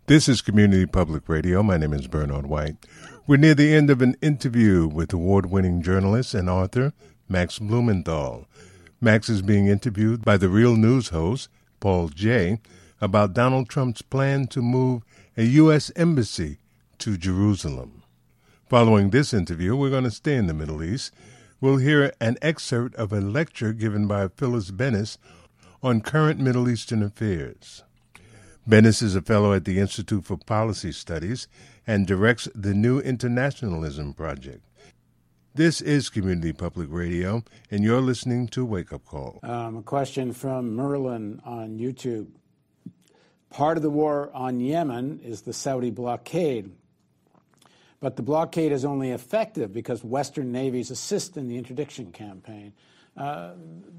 This is Community Public Radio. My name is Bernard White. We're near the end of an interview with award-winning journalist and author Max Blumenthal. Max is being interviewed by the Real News host, Paul Jay, about Donald Trump's plan to move a U.S. embassy to Jerusalem. Following this interview, we're going to stay in the Middle East. We'll hear an excerpt of a lecture given by Phyllis Bennis on current Middle Eastern affairs. Bennis is a fellow at the Institute for Policy Studies and directs the New Internationalism Project. This is Community Public Radio, and you're listening to Wake Up Call. A question from Merlin on YouTube. Part of the war on Yemen is the Saudi blockade, but the blockade is only effective because Western navies assist in the interdiction campaign. The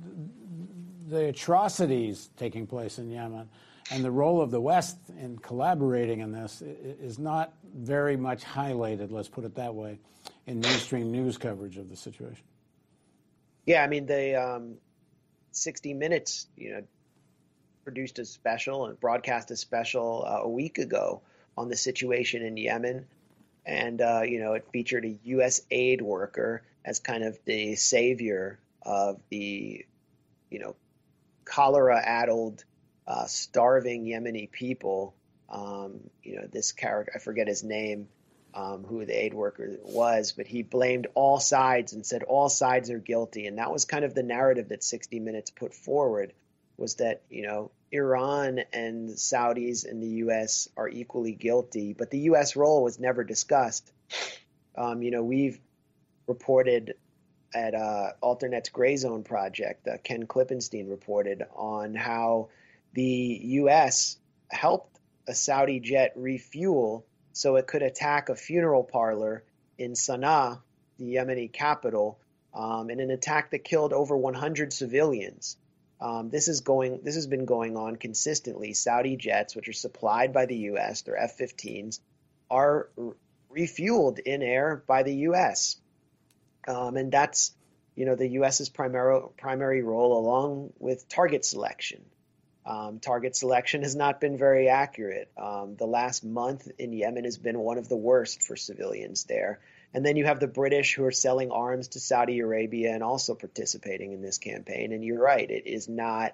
atrocities taking place in Yemen and the role of the West in collaborating in this is not very much highlighted, let's put it that way, in mainstream news coverage of the situation. Yeah, I mean, the 60 Minutes, produced a special and broadcast a special a week ago on the situation in Yemen. And, it featured a U.S. aid worker as kind of the savior of the, cholera-addled, starving Yemeni people. This character, I forget his name, who the aid worker was, but he blamed all sides and said all sides are guilty. And that was kind of the narrative that 60 Minutes put forward, was that, Iran and the Saudis and the U.S. are equally guilty, but the U.S. role was never discussed. We've reported at Alternet's Gray Zone Project, Ken Klippenstein reported on how the U.S. helped a Saudi jet refuel so it could attack a funeral parlor in Sana'a, the Yemeni capital, in an attack that killed over 100 civilians. This has been going on consistently. Saudi jets, which are supplied by the U.S., their F-15s, are refueled in air by the U.S. And that's, the U.S.'s primary role, along with target selection. Target selection has not been very accurate. The last month in Yemen has been one of the worst for civilians there. And then you have the British who are selling arms to Saudi Arabia and also participating in this campaign. And you're right, it is not,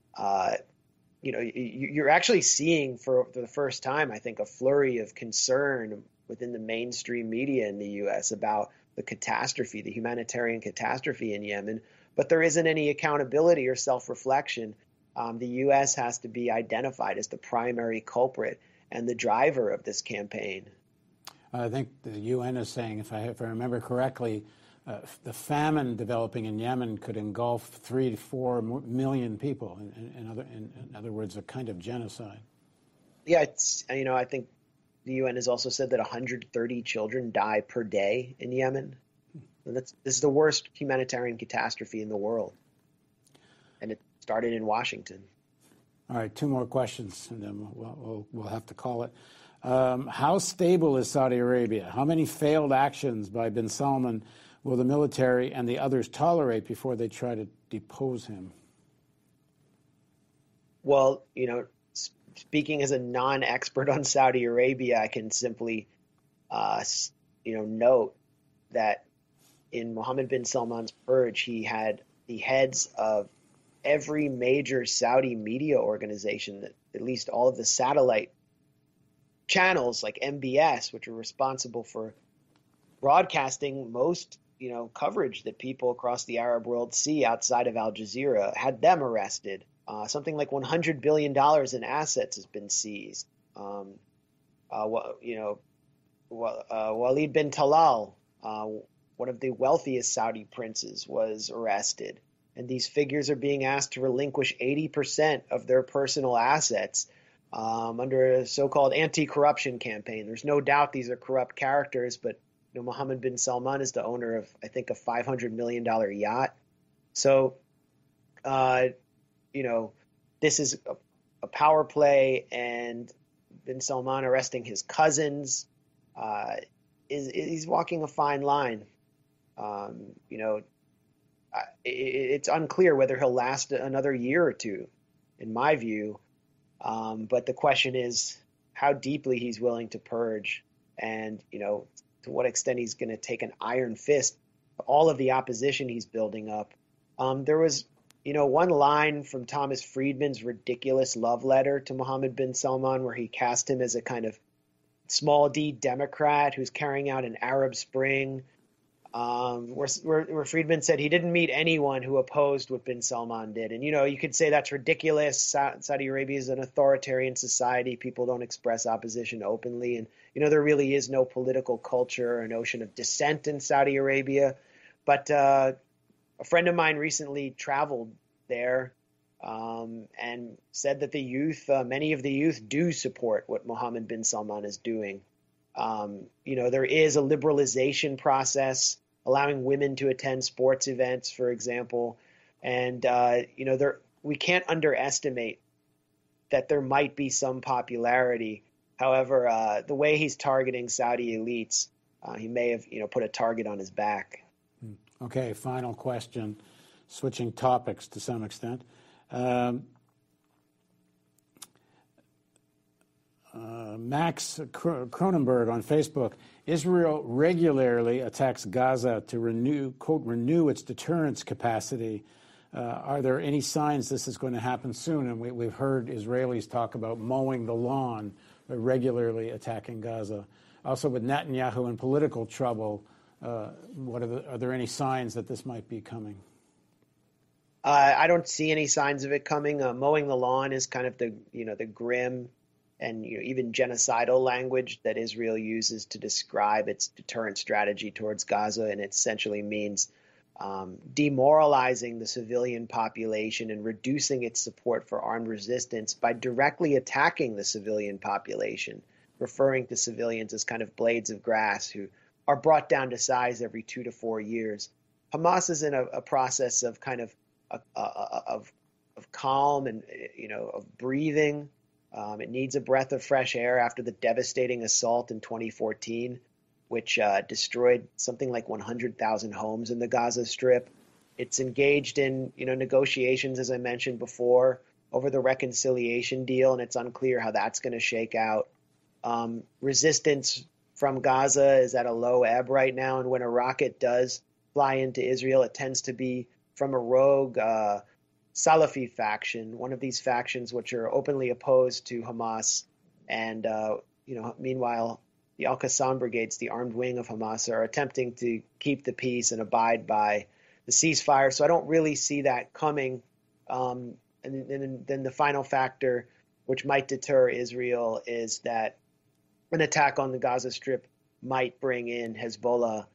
you're actually seeing for the first time, I think, a flurry of concern within the mainstream media in the U.S. about the catastrophe, the humanitarian catastrophe in Yemen. But there isn't any accountability or self-reflection. The U.S. has to be identified as the primary culprit and the driver of this campaign. I think the UN is saying, if I remember correctly, the famine developing in Yemen could engulf 3 to 4 million people. In other words, a kind of genocide. Yeah, I think the UN has also said that 130 children die per day in Yemen. This is the worst humanitarian catastrophe in the world, and it started in Washington. All right, 2 more questions, and then we'll have to call it. How stable is Saudi Arabia? How many failed actions by bin Salman will the military and the others tolerate before they try to depose him? Well, speaking as a non-expert on Saudi Arabia, I can simply, note that in Mohammed bin Salman's purge, he had the heads of every major Saudi media organization, that at least all of the satellite channels like MBS, which are responsible for broadcasting most, coverage that people across the Arab world see outside of Al Jazeera, had them arrested. Something like $100 billion in assets has been seized. Walid bin Talal, one of the wealthiest Saudi princes, was arrested. And these figures are being asked to relinquish 80% of their personal assets under a so-called anti-corruption campaign. There's no doubt these are corrupt characters, but Mohammed bin Salman is the owner of, I think, a $500 million yacht. So, this is a power play, and bin Salman arresting his cousins he's walking a fine line. It's unclear whether he'll last another year or two, in my view. But the question is, how deeply he's willing to purge, and to what extent he's going to take an iron fist to all of the opposition he's building up. There was one line from Thomas Friedman's ridiculous love letter to Mohammed bin Salman where he cast him as a kind of small d Democrat who's carrying out an Arab Spring, where Friedman said he didn't meet anyone who opposed what bin Salman did. And, you could say that's ridiculous. Saudi Arabia is an authoritarian society. People don't express opposition openly. And, there really is no political culture or notion of dissent in Saudi Arabia. But a friend of mine recently traveled there and said that the youth, many of the youth do support what Mohammed bin Salman is doing. There is a liberalization process allowing women to attend sports events, for example. And, we can't underestimate that there might be some popularity. However, the way he's targeting Saudi elites, he may have, put a target on his back. Okay, final question, switching topics to some extent. Max Cronenberg on Facebook, Israel regularly attacks Gaza to renew its deterrence capacity. Are there any signs this is going to happen soon? And we've heard Israelis talk about mowing the lawn, regularly attacking Gaza. Also with Netanyahu in political trouble, are there any signs that this might be coming? I don't see any signs of it coming. Mowing the lawn is kind of the grim and even genocidal language that Israel uses to describe its deterrent strategy towards Gaza, and it essentially means demoralizing the civilian population and reducing its support for armed resistance by directly attacking the civilian population, referring to civilians as kind of blades of grass who are brought down to size every 2 to 4 years. Hamas is in a process of kind of calm and of breathing. It needs a breath of fresh air after the devastating assault in 2014, which destroyed something like 100,000 homes in the Gaza Strip. It's engaged in negotiations, as I mentioned before, over the reconciliation deal, and it's unclear how that's going to shake out. Resistance from Gaza is at a low ebb right now, and when a rocket does fly into Israel, it tends to be from a rogue Salafi faction, one of these factions which are openly opposed to Hamas. And, meanwhile, the Al-Qassam brigades, the armed wing of Hamas, are attempting to keep the peace and abide by the ceasefire. So I don't really see that coming. And then the final factor, which might deter Israel, is that an attack on the Gaza Strip might bring in Hezbollah.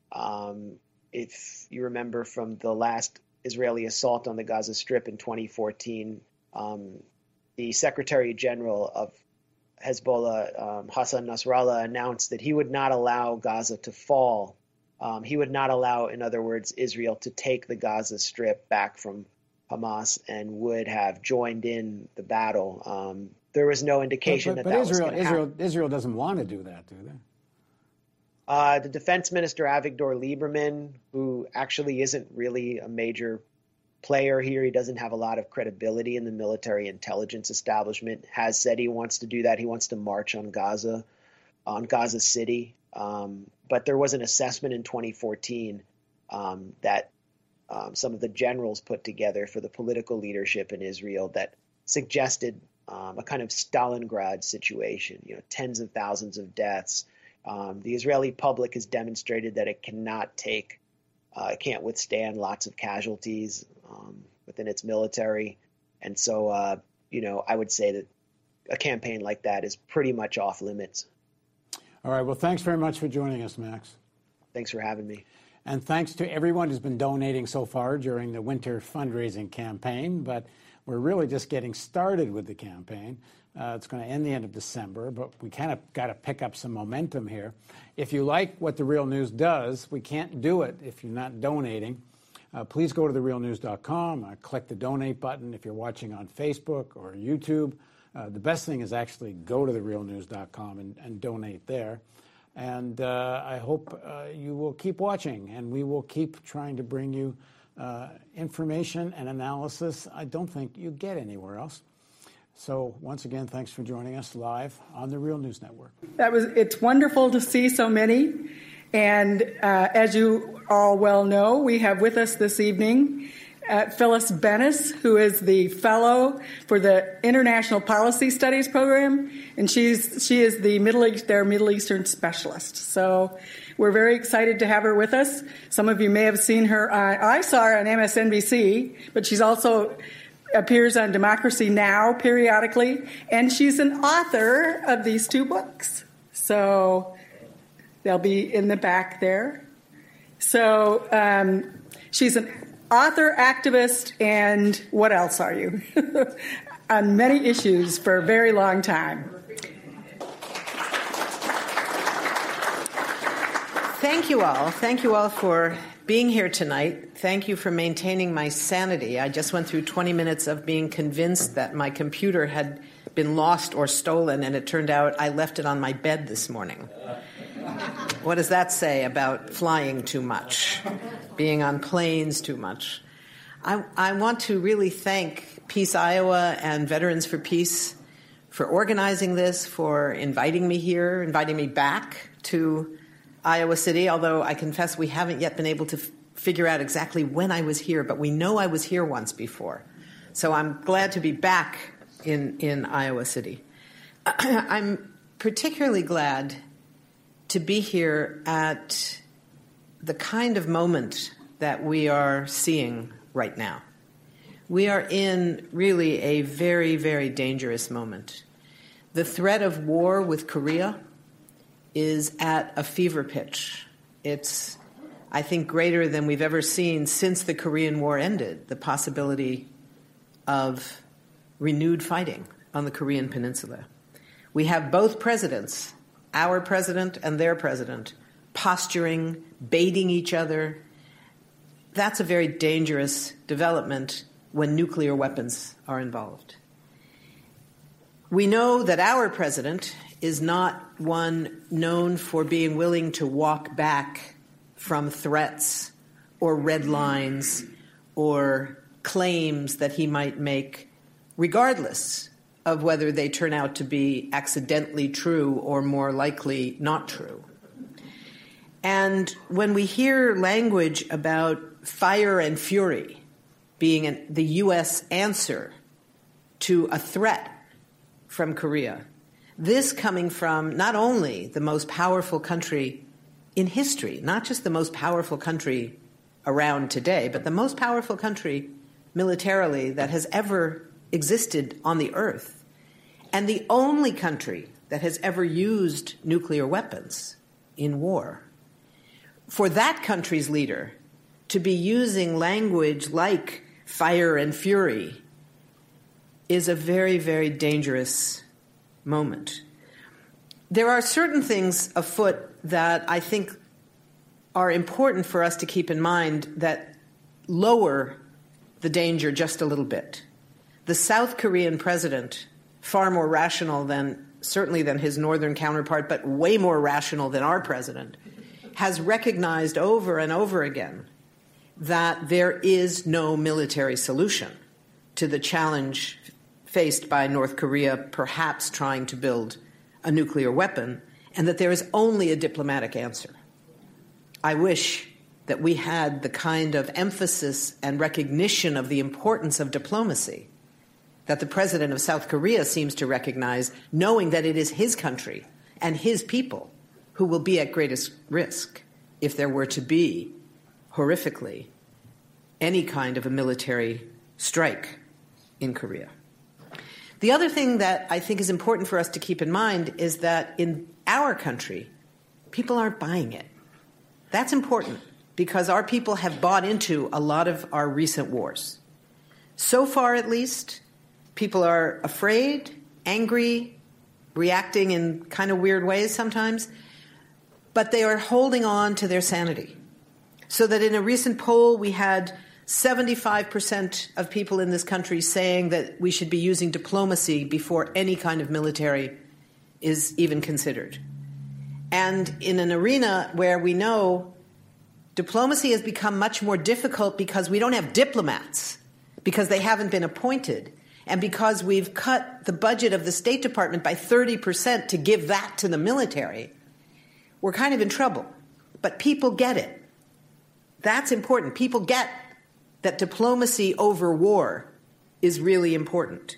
If you remember from the last Israeli assault on the Gaza Strip in 2014, the Secretary General of Hezbollah, Hassan Nasrallah, announced that he would not allow Gaza to fall. He would not allow, in other words, Israel to take the Gaza Strip back from Hamas and would have joined in the battle. There was no indication that was going to happen. Israel doesn't want to do that, do they? The defense minister, Avigdor Lieberman, who actually isn't really a major player here, he doesn't have a lot of credibility in the military intelligence establishment, has said he wants to do that. He wants to march on Gaza City. But there was an assessment in 2014 that some of the generals put together for the political leadership in Israel that suggested a kind of Stalingrad situation, tens of thousands of deaths. The Israeli public has demonstrated that it can't withstand lots of casualties within its military. And so, I would say that a campaign like that is pretty much off limits. All right. Well, thanks very much for joining us, Max. Thanks for having me. And thanks to everyone who's been donating so far during the winter fundraising campaign. But we're really just getting started with the campaign. It's going to end the end of December, but we kind of got to pick up some momentum here. If you like what The Real News does, we can't do it if you're not donating. Please go to therealnews.com, click the donate button if you're watching on Facebook or YouTube. The best thing is actually go to therealnews.com and donate there. And I hope you will keep watching, and we will keep trying to bring you information and analysis I don't think you get anywhere else. So once again, thanks for joining us live on the Real News Network. It's wonderful to see so many. And as you all well know, we have with us this evening Phyllis Bennis, who is the fellow for the International Policy Studies program, and she is their Middle Eastern specialist. So we're very excited to have her with us. Some of you may have seen her. I saw her on MSNBC, but she's also appears on Democracy Now! Periodically, and she's an author of these 2 books. So they'll be in the back there. So she's an author, activist, and what else are you? On many issues for a very long time. Thank you all. Thank you all for being here tonight. Thank you for maintaining my sanity. I just went through 20 minutes of being convinced that my computer had been lost or stolen, and it turned out I left it on my bed this morning. What does that say about flying too much, being on planes too much? I want to really thank Peace Iowa and Veterans for Peace for organizing this, for inviting me here, inviting me back to Iowa City, although I confess we haven't yet been able to figure out exactly when I was here, but we know I was here once before. So I'm glad to be back in Iowa City. I'm particularly glad to be here at the kind of moment that we are seeing right now. We are in really a very, very dangerous moment. The threat of war with Korea is at a fever pitch. It's, I think, greater than we've ever seen since the Korean War ended, the possibility of renewed fighting on the Korean Peninsula. We have both presidents, our president and their president, posturing, baiting each other. That's a very dangerous development when nuclear weapons are involved. We know that our president is not one known for being willing to walk back from threats or red lines or claims that he might make, regardless of whether they turn out to be accidentally true or more likely not true. And when we hear language about fire and fury being the U.S. answer to a threat from Korea, this coming from not only the most powerful country in history, not just the most powerful country around today, but the most powerful country militarily that has ever existed on the earth, and the only country that has ever used nuclear weapons in war. For that country's leader to be using language like fire and fury is a very, very dangerous moment. There are certain things afoot that I think are important for us to keep in mind that lower the danger just a little bit. The South Korean president, far more rational than his northern counterpart, but way more rational than our president, has recognized over and over again that there is no military solution to the challenge faced by North Korea perhaps trying to build a nuclear weapon, and that there is only a diplomatic answer. I wish that we had the kind of emphasis and recognition of the importance of diplomacy that the president of South Korea seems to recognize, knowing that it is his country and his people who will be at greatest risk if there were to be, horrifically, any kind of a military strike in Korea. The other thing that I think is important for us to keep in mind is that in our country, people aren't buying it. That's important because our people have bought into a lot of our recent wars. So far, at least, people are afraid, angry, reacting in kind of weird ways sometimes, but they are holding on to their sanity. So that in a recent poll, we had 75% of people in this country saying that we should be using diplomacy before any kind of military is even considered. And in an arena where we know diplomacy has become much more difficult because we don't have diplomats, because they haven't been appointed. and because we've cut the budget of the State Department by 30% to give that to the military, we're kind of in trouble. But people get it. That's important. People get that diplomacy over war is really important.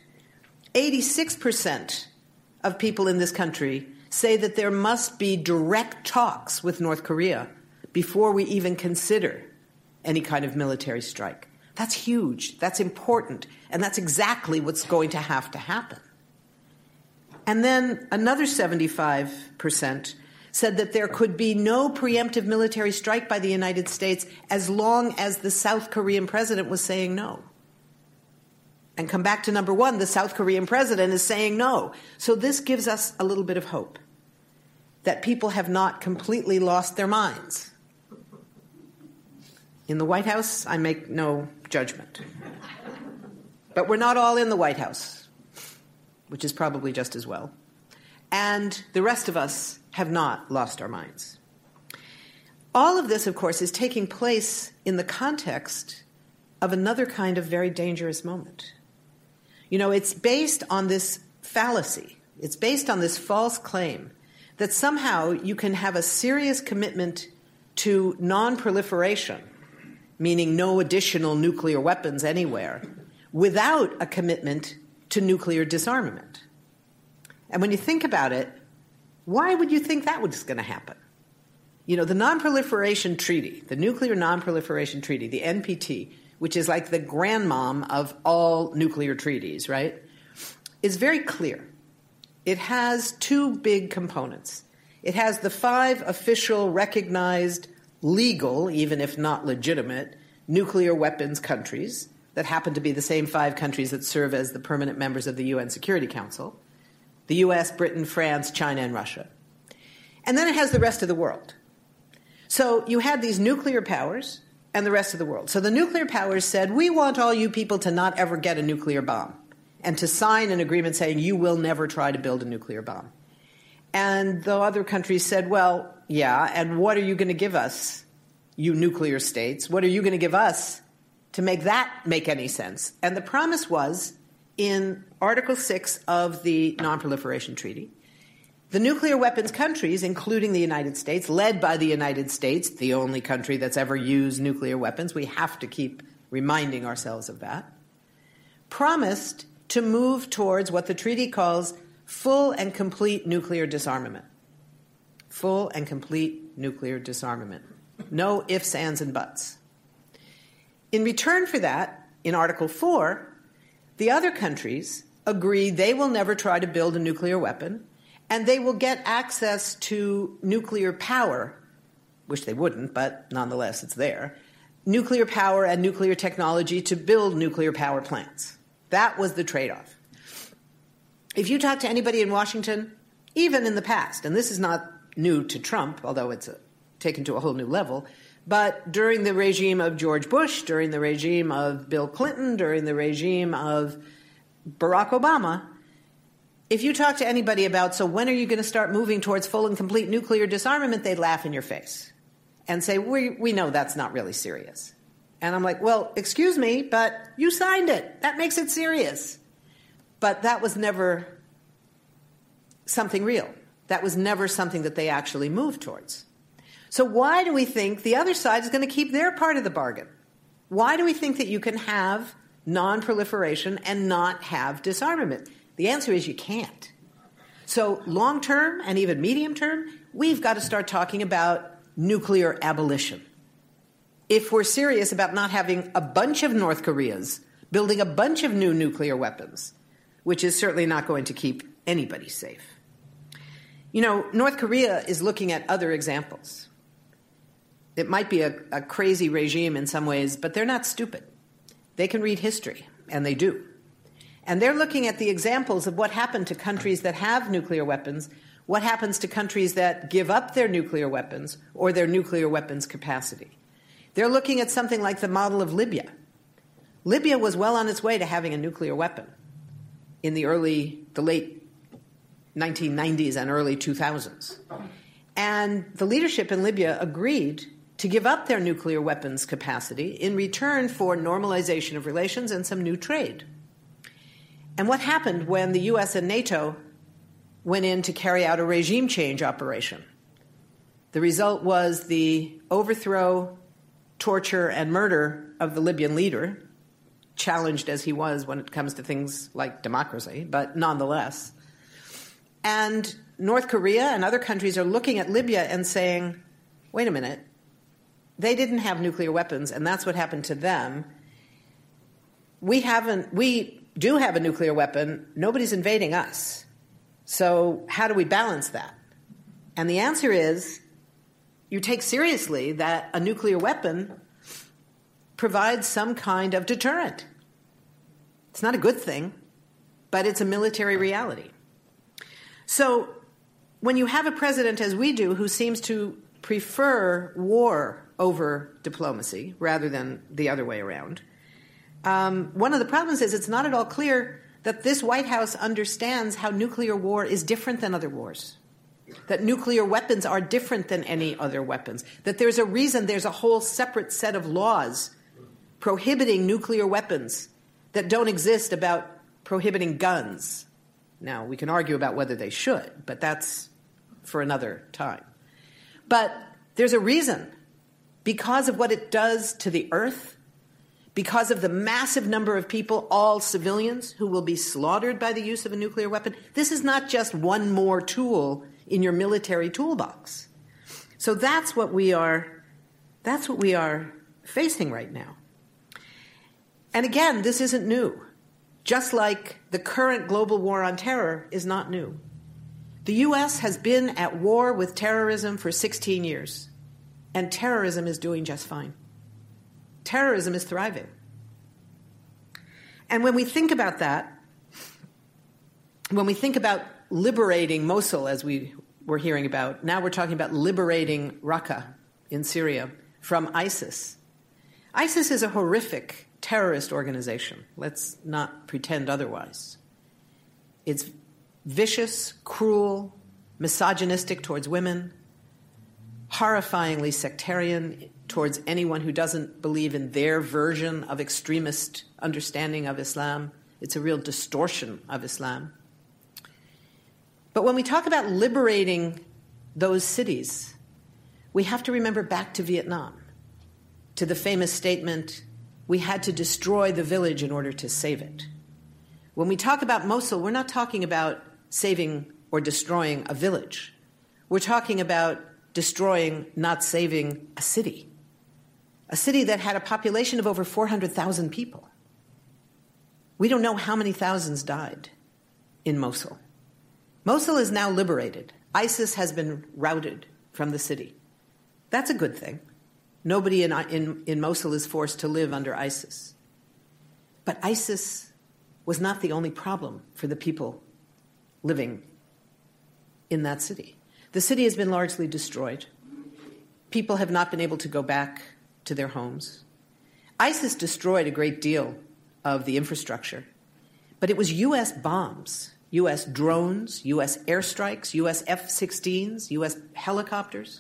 86% of people in this country say that there must be direct talks with North Korea before we even consider any kind of military strike. That's huge. That's important. And that's exactly what's going to have to happen. And then another 75% said that there could be no preemptive military strike by the United States as long as the South Korean president was saying no. And come back to number one, the South Korean president is saying no. So this gives us a little bit of hope that people have not completely lost their minds. In the White House, I make no judgment. But we're not all in the White House, which is probably just as well. And the rest of us have not lost our minds. All of this, of course, is taking place in the context of another kind of very dangerous moment. You know, it's based on this fallacy. It's based on this false claim that somehow you can have a serious commitment to non-proliferation, meaning no additional nuclear weapons anywhere, without a commitment to nuclear disarmament. And when you think about it, why would you think that was going to happen? You know, the Non-Proliferation Treaty, the Nuclear Non-Proliferation Treaty, the NPT, which is like the grandmom of all nuclear treaties, right, is very clear. It has two big components. It has the 5 official, recognized, legal, even if not legitimate, nuclear weapons countries that happen to be the same 5 countries that serve as the permanent members of the UN Security Council: the US, Britain, France, China, and Russia. And then it has the rest of the world. So you had these nuclear powers and the rest of the world. So the nuclear powers said, we want all you people to not ever get a nuclear bomb and to sign an agreement saying you will never try to build a nuclear bomb. And the other countries said, well, yeah, and what are you going to give us, you nuclear states? What are you going to give us to make that make any sense? And the promise was, in Article 6 of the Non-Proliferation Treaty, the nuclear weapons countries, including the United States, led by the United States, the only country that's ever used nuclear weapons, we have to keep reminding ourselves of that, promised to move towards what the treaty calls full and complete nuclear disarmament. Full and complete nuclear disarmament. No ifs, ands, and buts. In return for that, in Article 4, the other countries agree they will never try to build a nuclear weapon, and they will get access to nuclear power, which they wouldn't, but nonetheless it's there, nuclear power and nuclear technology to build nuclear power plants. That was the trade-off. If you talk to anybody in Washington, even in the past, and this is not new to Trump, although it's taken to a whole new level, but during the regime of George Bush, during the regime of Bill Clinton, during the regime of Barack Obama, if you talk to anybody about, so when are you going to start moving towards full and complete nuclear disarmament, they'd laugh in your face and say, we know that's not really serious. And I'm like, well, excuse me, but you signed it. That makes it serious. But that was never something real. That was never something that they actually moved towards. So why do we think the other side is going to keep their part of the bargain? Why do we think that you can have non-proliferation and not have disarmament? The answer is you can't. So long term and even medium term, we've got to start talking about nuclear abolition. If we're serious about not having a bunch of North Koreas building a bunch of new nuclear weapons, which is certainly not going to keep anybody safe. You know, North Korea is looking at other examples. It might be a crazy regime in some ways, but they're not stupid. They can read history, and they do. And they're looking at the examples of what happened to countries that have nuclear weapons, what happens to countries that give up their nuclear weapons or their nuclear weapons capacity. They're looking at something like the model of Libya. Libya was well on its way to having a nuclear weapon in the late 1990s and early 2000s. And the leadership in Libya agreed to give up their nuclear weapons capacity in return for normalization of relations and some new trade. And what happened when the U.S. and NATO went in to carry out a regime change operation? The result was the overthrow, torture, and murder of the Libyan leader, challenged as he was when it comes to things like democracy, but nonetheless. And North Korea and other countries are looking at Libya and saying, wait a minute, they didn't have nuclear weapons, and that's what happened to them. We do have a nuclear weapon. Nobody's invading us. So how do we balance that? And the answer is, you take seriously that a nuclear weapon provides some kind of deterrent. It's not a good thing, but it's a military reality. So when you have a president, as we do, who seems to prefer war over diplomacy rather than the other way around, one of the problems is it's not at all clear that this White House understands how nuclear war is different than other wars, that nuclear weapons are different than any other weapons, that there's a reason there's a whole separate set of laws prohibiting nuclear weapons that don't exist about prohibiting guns. Now, we can argue about whether they should, but that's for another time. But there's a reason, because of what it does to the earth, because of the massive number of people, all civilians, who will be slaughtered by the use of a nuclear weapon. This is not just one more tool in your military toolbox. So that's what we are facing right now. And again, this isn't new. Just like the current global war on terror is not new. The U.S. has been at war with terrorism for 16 years, and terrorism is doing just fine. Terrorism is thriving. And when we think about that, when we think about liberating Mosul, as we were hearing about, now we're talking about liberating Raqqa in Syria from ISIS. ISIS is a horrific terrorist organization. Let's not pretend otherwise. It's vicious, cruel, misogynistic towards women, horrifyingly sectarian towards anyone who doesn't believe in their version of extremist understanding of Islam. It's a real distortion of Islam. But when we talk about liberating those cities, we have to remember back to Vietnam, to the famous statement, we had to destroy the village in order to save it. When we talk about Mosul, we're not talking about saving or destroying a village. We're talking about destroying, not saving, a city that had a population of over 400,000 people. We don't know how many thousands died in Mosul. Mosul is now liberated. ISIS has been routed from the city. That's a good thing. Nobody in Mosul is forced to live under ISIS. But ISIS was not the only problem for the people living in that city. The city has been largely destroyed. People have not been able to go back to their homes. ISIS destroyed a great deal of the infrastructure, but it was U.S. bombs, U.S. drones, U.S. airstrikes, U.S. F-16s, U.S. helicopters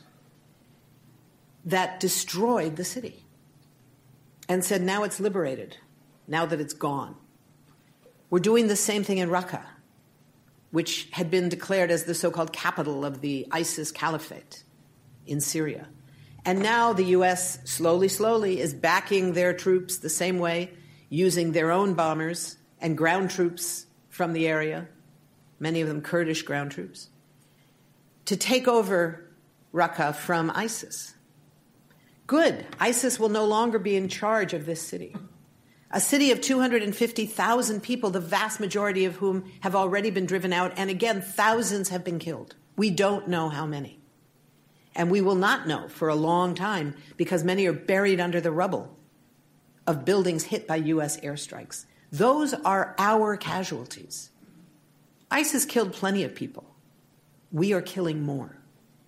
that destroyed the city and said, now it's liberated, now that it's gone. We're doing the same thing in Raqqa, which had been declared as the so-called capital of the ISIS caliphate in Syria. And now the U.S. slowly is backing their troops the same way, using their own bombers and ground troops from the area, many of them Kurdish ground troops, to take over Raqqa from ISIS. Good. ISIS will no longer be in charge of this city. A city of 250,000 people, the vast majority of whom have already been driven out, and again, thousands have been killed. We don't know how many. And we will not know for a long time because many are buried under the rubble of buildings hit by U.S. airstrikes. Those are our casualties. ISIS killed plenty of people. We are killing more.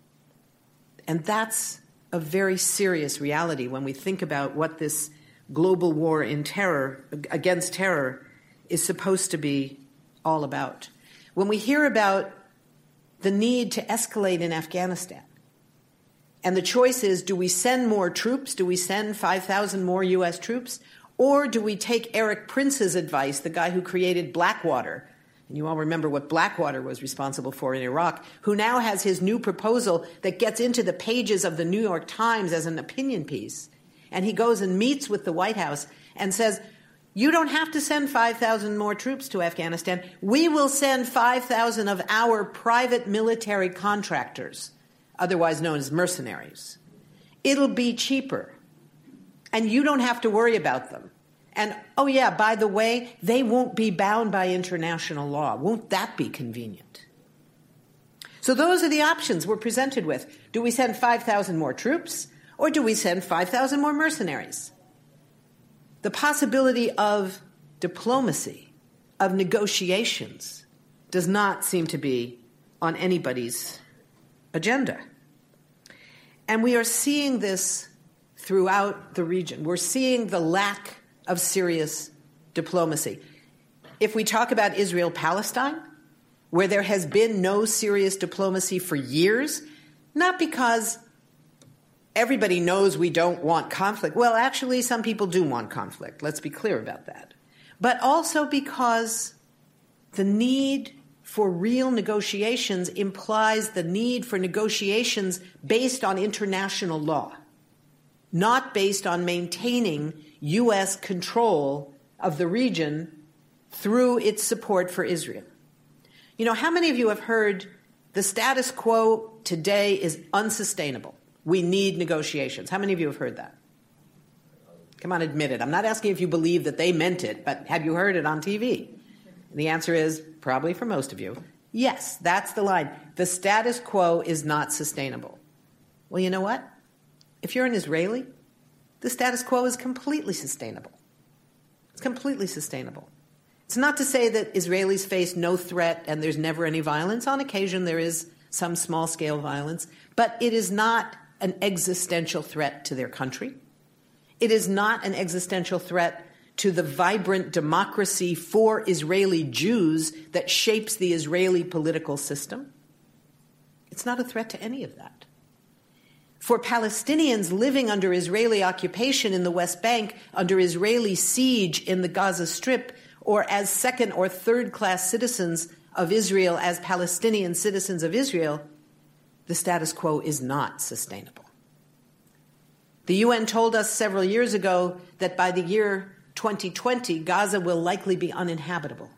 And that's a very serious reality when we think about what this global war in terror, against terror, is supposed to be all about. When we hear about the need to escalate in Afghanistan, and the choice is, do we send more troops? Do we send 5,000 more U.S. troops? Or do we take Eric Prince's advice, the guy who created Blackwater, and you all remember what Blackwater was responsible for in Iraq, who now has his new proposal that gets into the pages of the New York Times as an opinion piece, and he goes and meets with the White House and says, you don't have to send 5,000 more troops to Afghanistan. We will send 5,000 of our private military contractors, otherwise known as mercenaries. It'll be cheaper. And you don't have to worry about them. And, oh yeah, by the way, they won't be bound by international law. Won't that be convenient? So those are the options we're presented with. Do we send 5,000 more troops, or do we send 5,000 more mercenaries? The possibility of diplomacy, of negotiations, does not seem to be on anybody's agenda. And we are seeing this throughout the region. We're seeing the lack of serious diplomacy. If we talk about Israel-Palestine, where there has been no serious diplomacy for years, not because everybody knows we don't want conflict. Well, actually, some people do want conflict. Let's be clear about that. But also because the need for real negotiations implies the need for negotiations based on international law, not based on maintaining U.S. control of the region through its support for Israel. You know, how many of you have heard the status quo today is unsustainable? We need negotiations. How many of you have heard that? Come on, admit it. I'm not asking if you believe that they meant it, but have you heard it on TV? And the answer is, probably for most of you, yes, that's the line. The status quo is not sustainable. Well, you know what? If you're an Israeli, the status quo is completely sustainable. It's completely sustainable. It's not to say that Israelis face no threat and there's never any violence. On occasion, there is some small-scale violence, but it is not an existential threat to their country. It is not an existential threat to the vibrant democracy for Israeli Jews that shapes the Israeli political system. It's not a threat to any of that. For Palestinians living under Israeli occupation in the West Bank, under Israeli siege in the Gaza Strip, or as second or third class citizens of Israel, as Palestinian citizens of Israel, the status quo is not sustainable. The UN told us several years ago that by the year 2020, Gaza will likely be uninhabitable.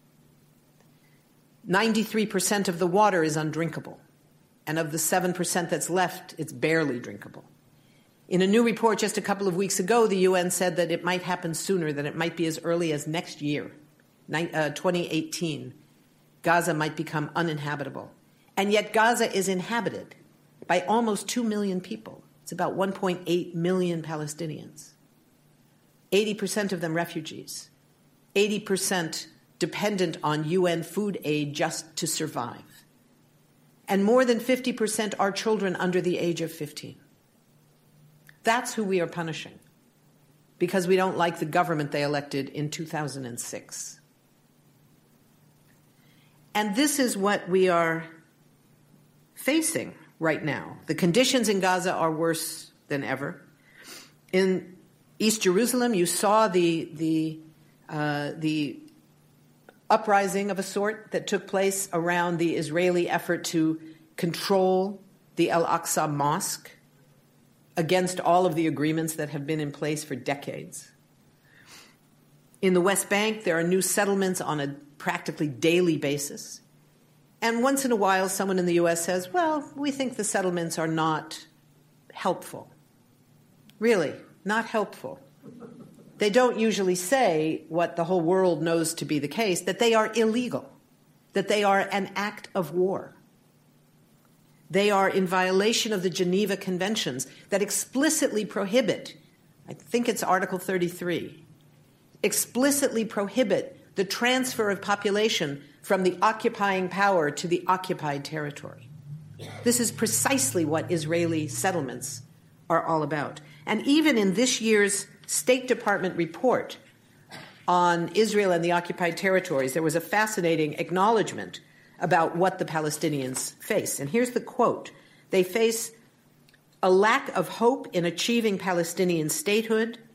93% of the water is undrinkable. And of the 7% that's left, it's barely drinkable. In a new report just a couple of weeks ago, the UN said that it might happen sooner, that it might be as early as next year, 2018. Gaza might become uninhabitable. And yet Gaza is inhabited by almost 2 million people. It's about 1.8 million Palestinians. 80% of them refugees. 80% dependent on UN food aid just to survive. And more than 50% are children under the age of 15. That's who we are punishing, because we don't like the government they elected in 2006. And this is what we are facing right now. The conditions in Gaza are worse than ever. In East Jerusalem, you saw the uprising of a sort that took place around the Israeli effort to control the Al-Aqsa Mosque against all of the agreements that have been in place for decades. In the West Bank, there are new settlements on a practically daily basis. And once in a while, someone in the U.S. says, well, we think the settlements are not helpful. Really, not helpful. They don't usually say what the whole world knows to be the case, that they are illegal, that they are an act of war. They are in violation of the Geneva Conventions that explicitly prohibit, I think it's Article 33, explicitly prohibit the transfer of population from the occupying power to the occupied territory. This is precisely what Israeli settlements are all about. And even in this year's State Department report on Israel and the occupied territories, there was a fascinating acknowledgement about what the Palestinians face. And here's the quote. They face a lack of hope in achieving Palestinian statehood,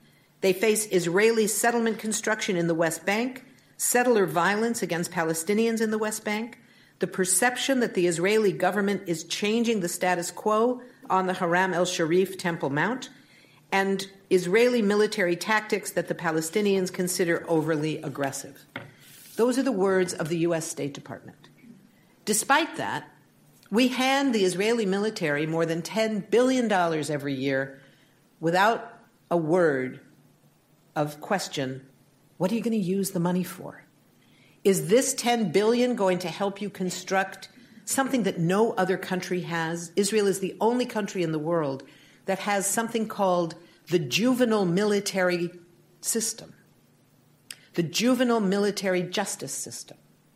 They face Israeli settlement construction in the West Bank, settler violence against Palestinians in the West Bank, the perception that the Israeli government is changing the status quo on the Haram el-Sharif Temple Mount, and Israeli military tactics that the Palestinians consider overly aggressive. Those are the words of the U.S. State Department. Despite that, we hand the Israeli military more than $10 billion every year without a word of question, what are you going to use the money for? Is this $10 billion going to help you construct something that no other country has? Israel is the only country in the world that has something called the juvenile military system, the juvenile military justice system.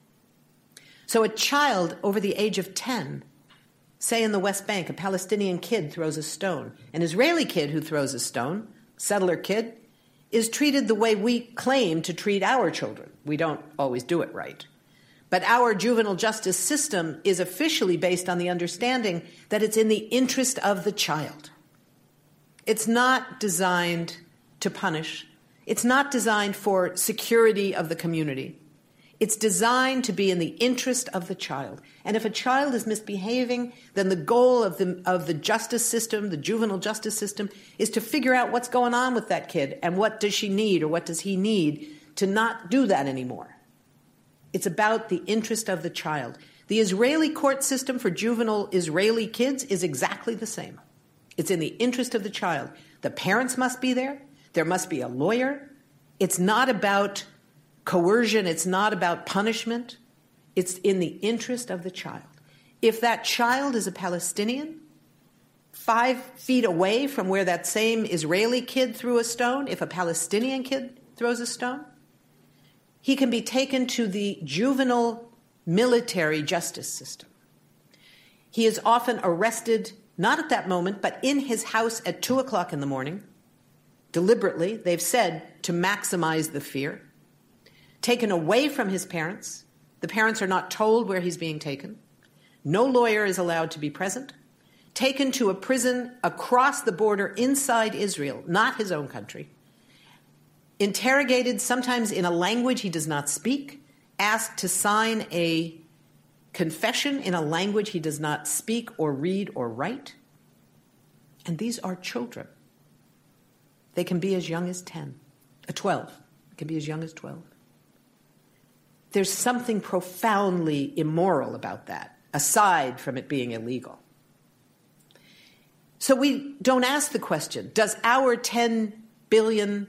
So a child over the age of 10, say in the West Bank, a Palestinian kid throws a stone. An Israeli kid who throws a stone, settler kid, is treated the way we claim to treat our children. We don't always do it right. But our juvenile justice system is officially based on the understanding that it's in the interest of the child. It's not designed to punish. It's not designed for security of the community. It's designed to be in the interest of the child. And if a child is misbehaving, then the goal of the justice system, the juvenile justice system, is to figure out what's going on with that kid and what does she need or what does he need to not do that anymore. It's about the interest of the child. The Israeli court system for juvenile Israeli kids is exactly the same. It's in the interest of the child. The parents must be there. There must be a lawyer. It's not about coercion. It's not about punishment. It's in the interest of the child. If that child is a Palestinian, 5 feet away from where that same Israeli kid threw a stone, if a Palestinian kid throws a stone, he can be taken to the juvenile military justice system. He is often arrested, not at that moment, but in his house at 2 o'clock in the morning, deliberately, they've said, to maximize the fear. Taken away from his parents. The parents are not told where he's being taken. No lawyer is allowed to be present. Taken to a prison across the border inside Israel, not his own country. Interrogated, sometimes in a language he does not speak. Asked to sign a confession in a language he does not speak or read or write. And these are children. They can be as young as 12. They can be as young as 12. There's something profoundly immoral about that, aside from it being illegal. So we don't ask the question, does our $10 billion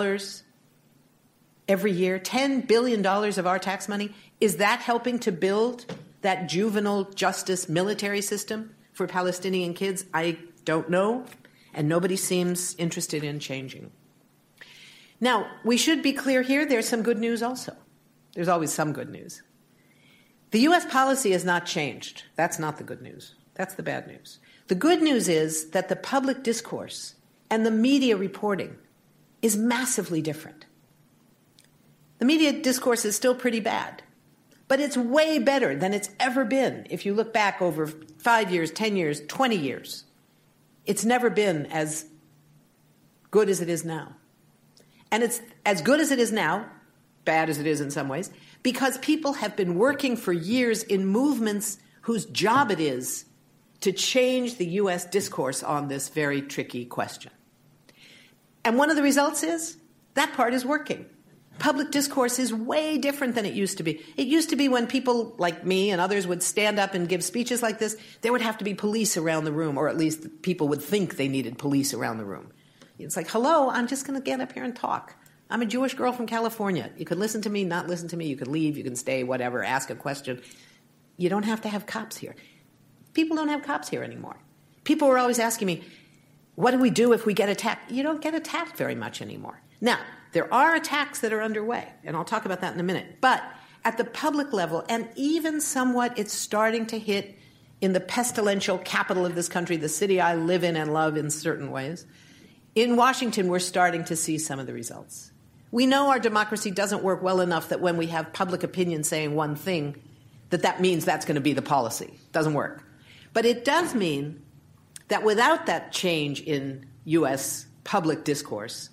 every year, $10 billion of our tax money, is that helping to build that juvenile justice military system for Palestinian kids? I don't know, and nobody seems interested in changing. Now, we should be clear here, there's some good news also. There's always some good news. The U.S. policy has not changed. That's not the good news. That's the bad news. The good news is that the public discourse and the media reporting is massively different. The media discourse is still pretty bad, but it's way better than it's ever been. If you look back over 5 years, 10 years, 20 years, it's never been as good as it is now. And it's as good as it is now, bad as it is in some ways, because people have been working for years in movements whose job it is to change the U.S. discourse on this very tricky question. And one of the results is that part is working. Public discourse is way different than it used to be. It used to be when people like me and others would stand up and give speeches like this, there would have to be police around the room, or at least people would think they needed police around the room. It's like, hello, I'm just going to get up here and talk. I'm a Jewish girl from California. You could listen to me, not listen to me. You could leave, you can stay, whatever, ask a question. You don't have to have cops here. People don't have cops here anymore. People were always asking me, what do we do if we get attacked? You don't get attacked very much anymore. Now, there are attacks that are underway, and I'll talk about that in a minute. But at the public level, and even somewhat it's starting to hit in the pestilential capital of this country, the city I live in and love in certain ways, in Washington, we're starting to see some of the results. We know our democracy doesn't work well enough that when we have public opinion saying one thing, that means that's going to be the policy. It doesn't work. But it does mean that without that change in U.S. public discourse,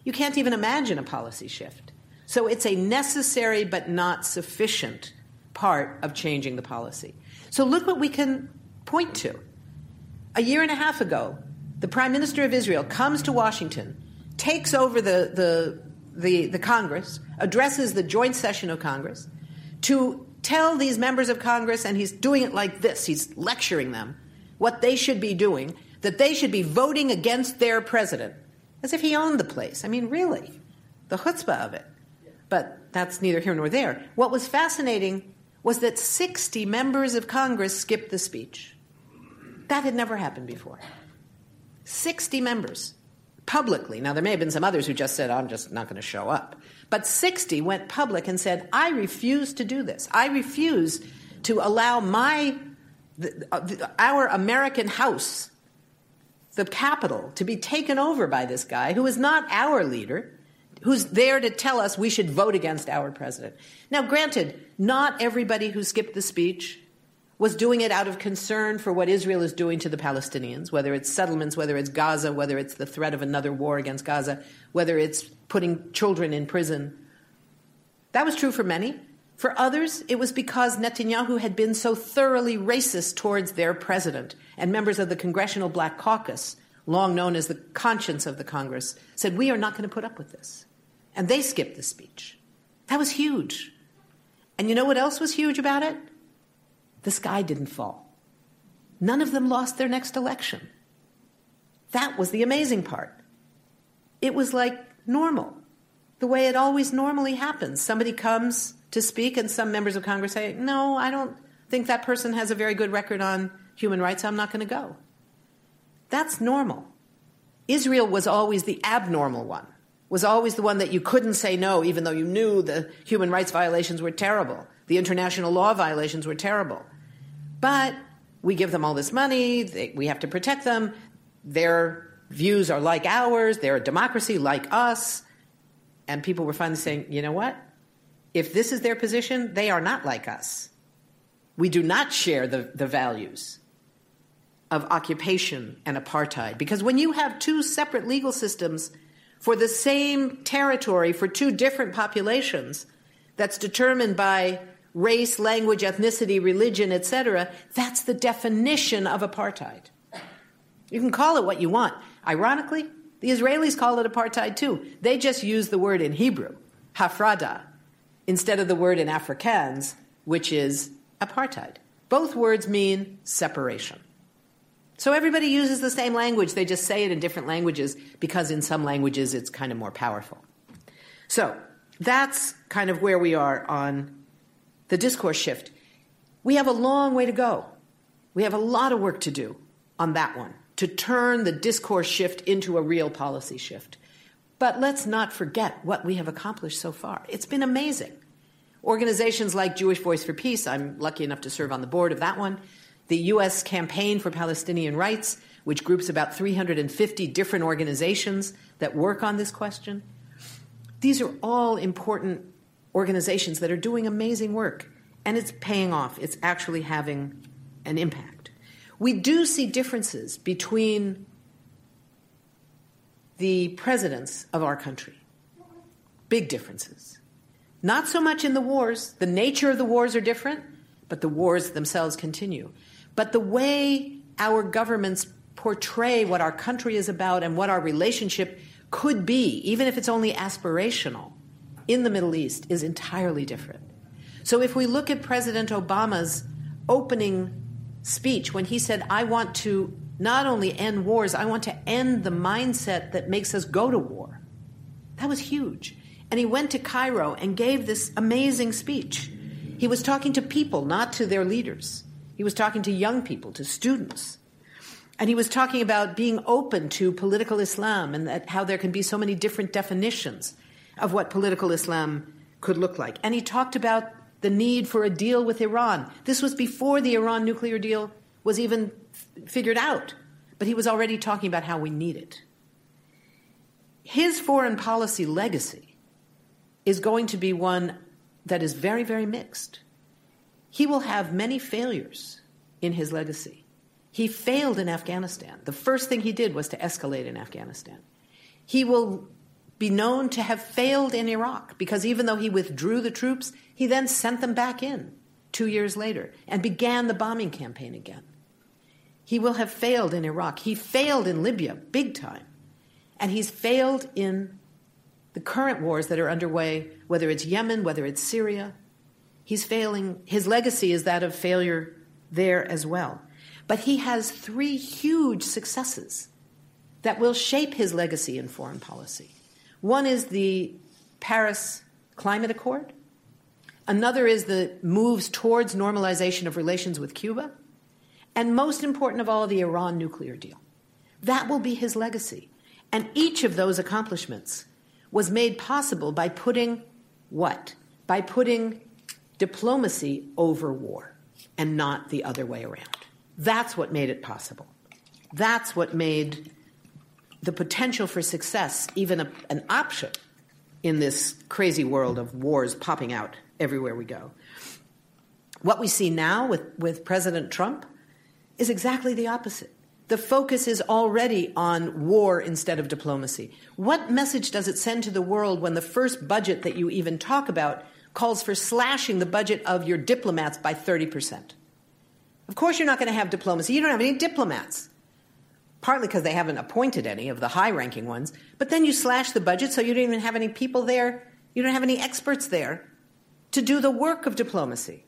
you can't even imagine a policy shift. So it's a necessary but not sufficient part of changing the policy. So look what we can point to. A year and a half ago, the Prime Minister of Israel comes to Washington, takes over the Congress, addresses the joint session of Congress to tell these members of Congress, and he's doing it like this, he's lecturing them, what they should be doing, that they should be voting against their president, as if he owned the place. I mean, really, the chutzpah of it. But that's neither here nor there. What was fascinating was that 60 members of Congress skipped the speech. That had never happened before. 60 members, publicly. Now, there may have been some others who just said, I'm just not going to show up. But 60 went public and said, I refuse to do this. I refuse to allow our American House, the Capitol, to be taken over by this guy who is not our leader, who's there to tell us we should vote against our president. Now, granted, not everybody who skipped the speech was doing it out of concern for what Israel is doing to the Palestinians, whether it's settlements, whether it's Gaza, whether it's the threat of another war against Gaza, whether it's putting children in prison. That was true for many. For others, it was because Netanyahu had been so thoroughly racist towards their president, and members of the Congressional Black Caucus, long known as the conscience of the Congress, said, we are not going to put up with this. And they skipped the speech. That was huge. And you know what else was huge about it? The sky didn't fall. None of them lost their next election. That was the amazing part. It was like normal, the way it always normally happens. Somebody comes to speak and some members of Congress say, no, I don't think that person has a very good record on human rights. I'm not going to go. That's normal. Israel was always the abnormal one, was always the one that you couldn't say no, even though you knew the human rights violations were terrible. The international law violations were terrible. But we give them all this money. We have to protect them. Their views are like ours. They're a democracy like us. And people were finally saying, you know what? If this is their position, they are not like us. We do not share the values of occupation and apartheid. Because when you have two separate legal systems for the same territory for two different populations that's determined by race, language, ethnicity, religion, etc., that's the definition of apartheid. You can call it what you want. Ironically, the Israelis call it apartheid too. They just use the word in Hebrew, hafrada, instead of the word in Afrikaans, which is apartheid. Both words mean separation. So everybody uses the same language. They just say it in different languages because in some languages it's kind of more powerful. So that's kind of where we are on the discourse shift. We have a long way to go. We have a lot of work to do on that one, to turn the discourse shift into a real policy shift. But let's not forget what we have accomplished so far. It's been amazing. Organizations like Jewish Voice for Peace, I'm lucky enough to serve on the board of that one, the U.S. Campaign for Palestinian Rights, which groups about 350 different organizations that work on this question. These are all important organizations that are doing amazing work, and it's paying off. It's actually having an impact. We do see differences between the presidents of our country, big differences. Not so much in the wars. The nature of the wars are different, but the wars themselves continue. But the way our governments portray what our country is about and what our relationship could be, even if it's only aspirational, in the Middle East is entirely different. So if we look at President Obama's opening speech when he said, I want to not only end wars, I want to end the mindset that makes us go to war. That was huge. And he went to Cairo and gave this amazing speech. He was talking to people, not to their leaders. He was talking to young people, to students. And he was talking about being open to political Islam and that how there can be so many different definitions of what political Islam could look like. And he talked about the need for a deal with Iran. This was before the Iran nuclear deal was even figured out, but he was already talking about how we need it. His foreign policy legacy is going to be one that is very, very mixed. He will have many failures in his legacy. He failed in Afghanistan. The first thing he did was to escalate in Afghanistan. He will be known to have failed in Iraq, because even though he withdrew the troops, he then sent them back in 2 years later and began the bombing campaign again. He will have failed in Iraq. He failed in Libya, big time. And he's failed in the current wars that are underway, whether it's Yemen, whether it's Syria. He's failing. His legacy is that of failure there as well. But he has 3 huge successes that will shape his legacy in foreign policy. One is the Paris Climate Accord. Another is the moves towards normalization of relations with Cuba. And most important of all, the Iran nuclear deal. That will be his legacy. And each of those accomplishments was made possible by putting what? By putting diplomacy over war and not the other way around. That's what made it possible. That's what made the potential for success even an option in this crazy world of wars popping out everywhere we go. What we see now with President Trump is exactly the opposite. The focus is already on war instead of diplomacy. What message does it send to the world when the first budget that you even talk about calls for slashing the budget of your diplomats by 30%? Of course you're not going to have diplomacy. You don't have any diplomats, partly because they haven't appointed any of the high-ranking ones, but then you slash the budget so you don't even have any people there, you don't have any experts there to do the work of diplomacy.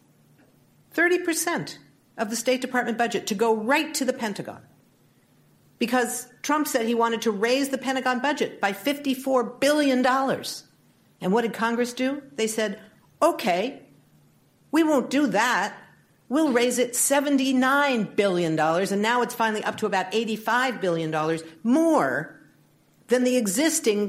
30% of the State Department budget to go right to the Pentagon. Because Trump said he wanted to raise the Pentagon budget by $54 billion. And what did Congress do? They said, okay, we won't do that. We'll raise it $79 billion, and now it's finally up to about $85 billion, more than the existing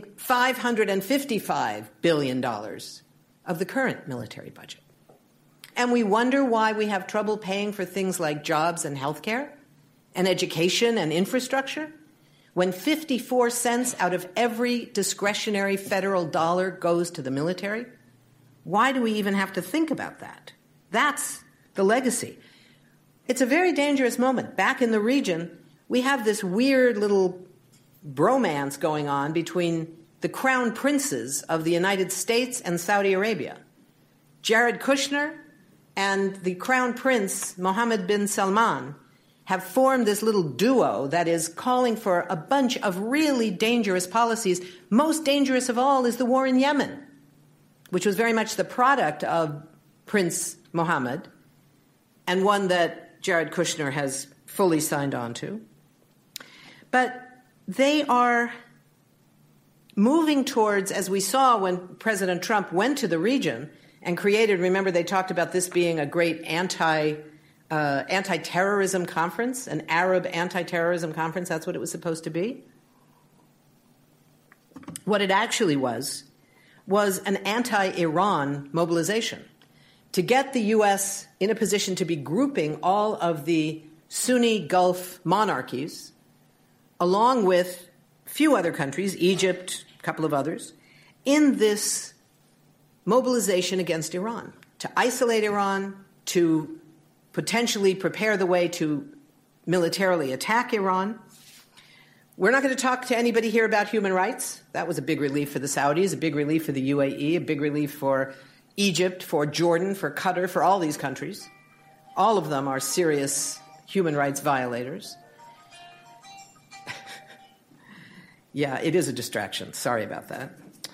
$555 billion of the current military budget. And we wonder why we have trouble paying for things like jobs and health care and education and infrastructure, when 54 cents out of every discretionary federal dollar goes to the military. Why do we even have to think about that? That's the legacy. It's a very dangerous moment. Back in the region, we have this weird little bromance going on between the crown princes of the United States and Saudi Arabia. Jared Kushner and the crown prince, Mohammed bin Salman, have formed this little duo that is calling for a bunch of really dangerous policies. Most dangerous of all is the war in Yemen, which was very much the product of Prince Mohammed, and one that Jared Kushner has fully signed on to. But they are moving towards, as we saw when President Trump went to the region and created, remember they talked about this being a great anti-terrorism conference, an Arab anti-terrorism conference. That's what it was supposed to be. What it actually was an anti-Iran mobilization to get the U.S. in a position to be grouping all of the Sunni Gulf monarchies, along with a few other countries, Egypt, a couple of others, in this mobilization against Iran, to isolate Iran, to potentially prepare the way to militarily attack Iran. We're not going to talk to anybody here about human rights. That was a big relief for the Saudis, a big relief for the UAE, a big relief for Egypt, for Jordan, for Qatar, for all these countries. All of them are serious human rights violators. Yeah, it is a distraction. Sorry about that.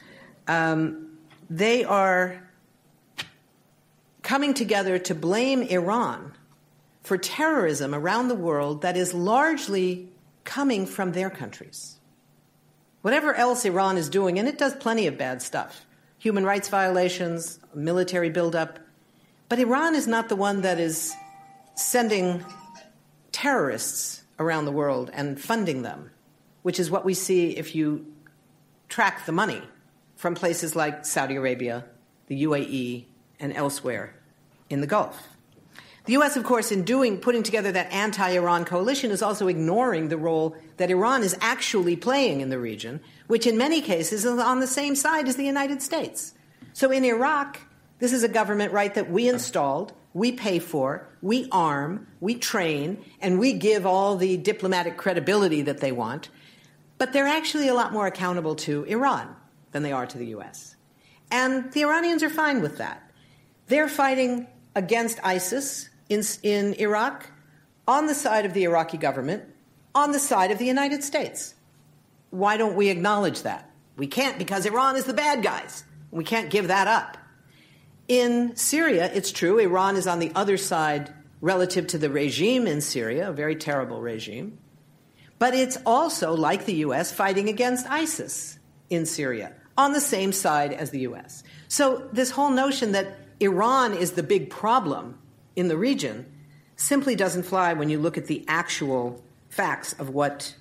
They are coming together to blame Iran for terrorism around the world that is largely coming from their countries. Whatever else Iran is doing, and it does plenty of bad stuff, human rights violations, military buildup, but Iran is not the one that is sending terrorists around the world and funding them, which is what we see if you track the money from places like Saudi Arabia, the UAE, and elsewhere in the Gulf. The U.S., of course, in putting together that anti-Iran coalition is also ignoring the role that Iran is actually playing in the region, which in many cases is on the same side as the United States. So in Iraq, this is a government, right, that we installed, we pay for, we arm, we train, and we give all the diplomatic credibility that they want. But they're actually a lot more accountable to Iran. than they are to the U.S. And the Iranians are fine with that. They're fighting against ISIS in Iraq on the side of the Iraqi government, on the side of the United States. Why don't we acknowledge that? We can't, because Iran is the bad guys. We can't give that up. In Syria, it's true, Iran is on the other side relative to the regime in Syria, a very terrible regime. But it's also, like the U.S., fighting against ISIS in Syria, on the same side as the U.S. So this whole notion that Iran is the big problem in the region simply doesn't fly when you look at the actual facts of what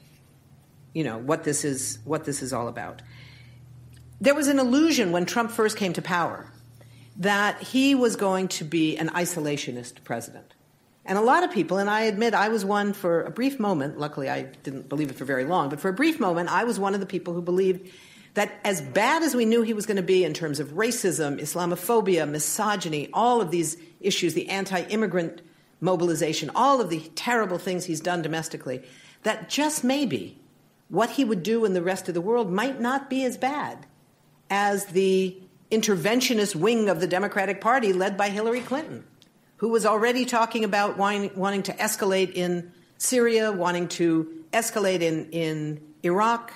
this is all about. There was an illusion when Trump first came to power that he was going to be an isolationist president. And a lot of people, and I admit I was one for a brief moment, luckily I didn't believe it for very long, but for a brief moment I was one of the people who believed that as bad as we knew he was going to be in terms of racism, Islamophobia, misogyny, all of these issues, the anti-immigrant mobilization, all of the terrible things he's done domestically, that just maybe what he would do in the rest of the world might not be as bad as the interventionist wing of the Democratic Party led by Hillary Clinton, who was already talking about wanting to escalate in Syria, wanting to escalate in Iraq.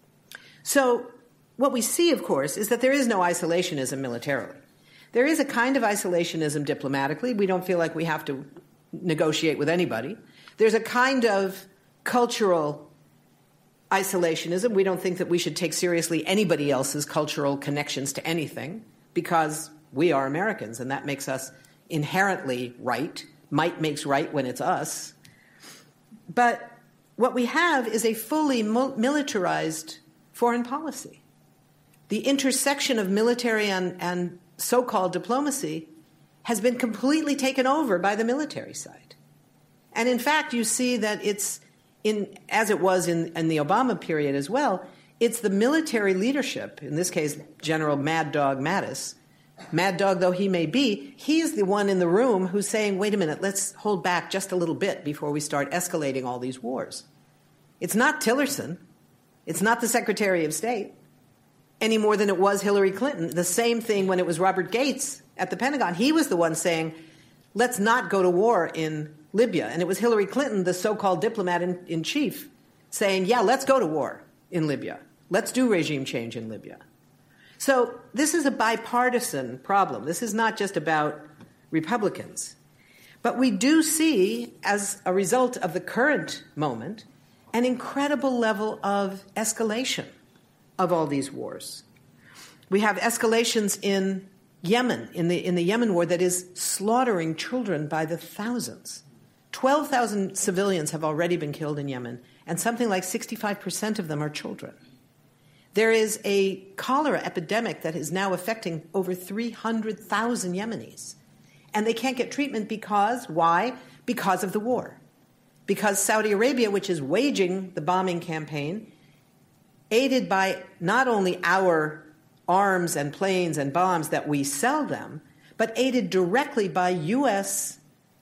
So what we see, of course, is that there is no isolationism militarily. There is a kind of isolationism diplomatically. We don't feel like we have to negotiate with anybody. There's a kind of cultural isolationism. We don't think that we should take seriously anybody else's cultural connections to anything because we are Americans, and that makes us inherently right. Might makes right when it's us. But what we have is a fully militarized foreign policy. The intersection of military and so-called diplomacy has been completely taken over by the military side. And in fact, you see that it's, as it was in the Obama period as well, it's the military leadership, in this case, General Mad Dog Mattis, mad dog though he may be, he's the one in the room who's saying, wait a minute, let's hold back just a little bit before we start escalating all these wars. It's not Tillerson. It's not the Secretary of State any more than it was Hillary Clinton. The same thing when it was Robert Gates at the Pentagon. He was the one saying, let's not go to war in Libya. And it was Hillary Clinton, the so-called diplomat in chief, saying, yeah, let's go to war in Libya. Let's do regime change in Libya. So this is a bipartisan problem. This is not just about Republicans. But we do see, as a result of the current moment, an incredible level of escalation of all these wars. We have escalations in Yemen, in the Yemen war, that is slaughtering children by the thousands. 12,000 civilians have already been killed in Yemen, and something like 65% of them are children. There is a cholera epidemic that is now affecting over 300,000 Yemenis. And they can't get treatment because, why? Because of the war. Because Saudi Arabia, which is waging the bombing campaign, aided by not only our arms and planes and bombs that we sell them, but aided directly by U.S.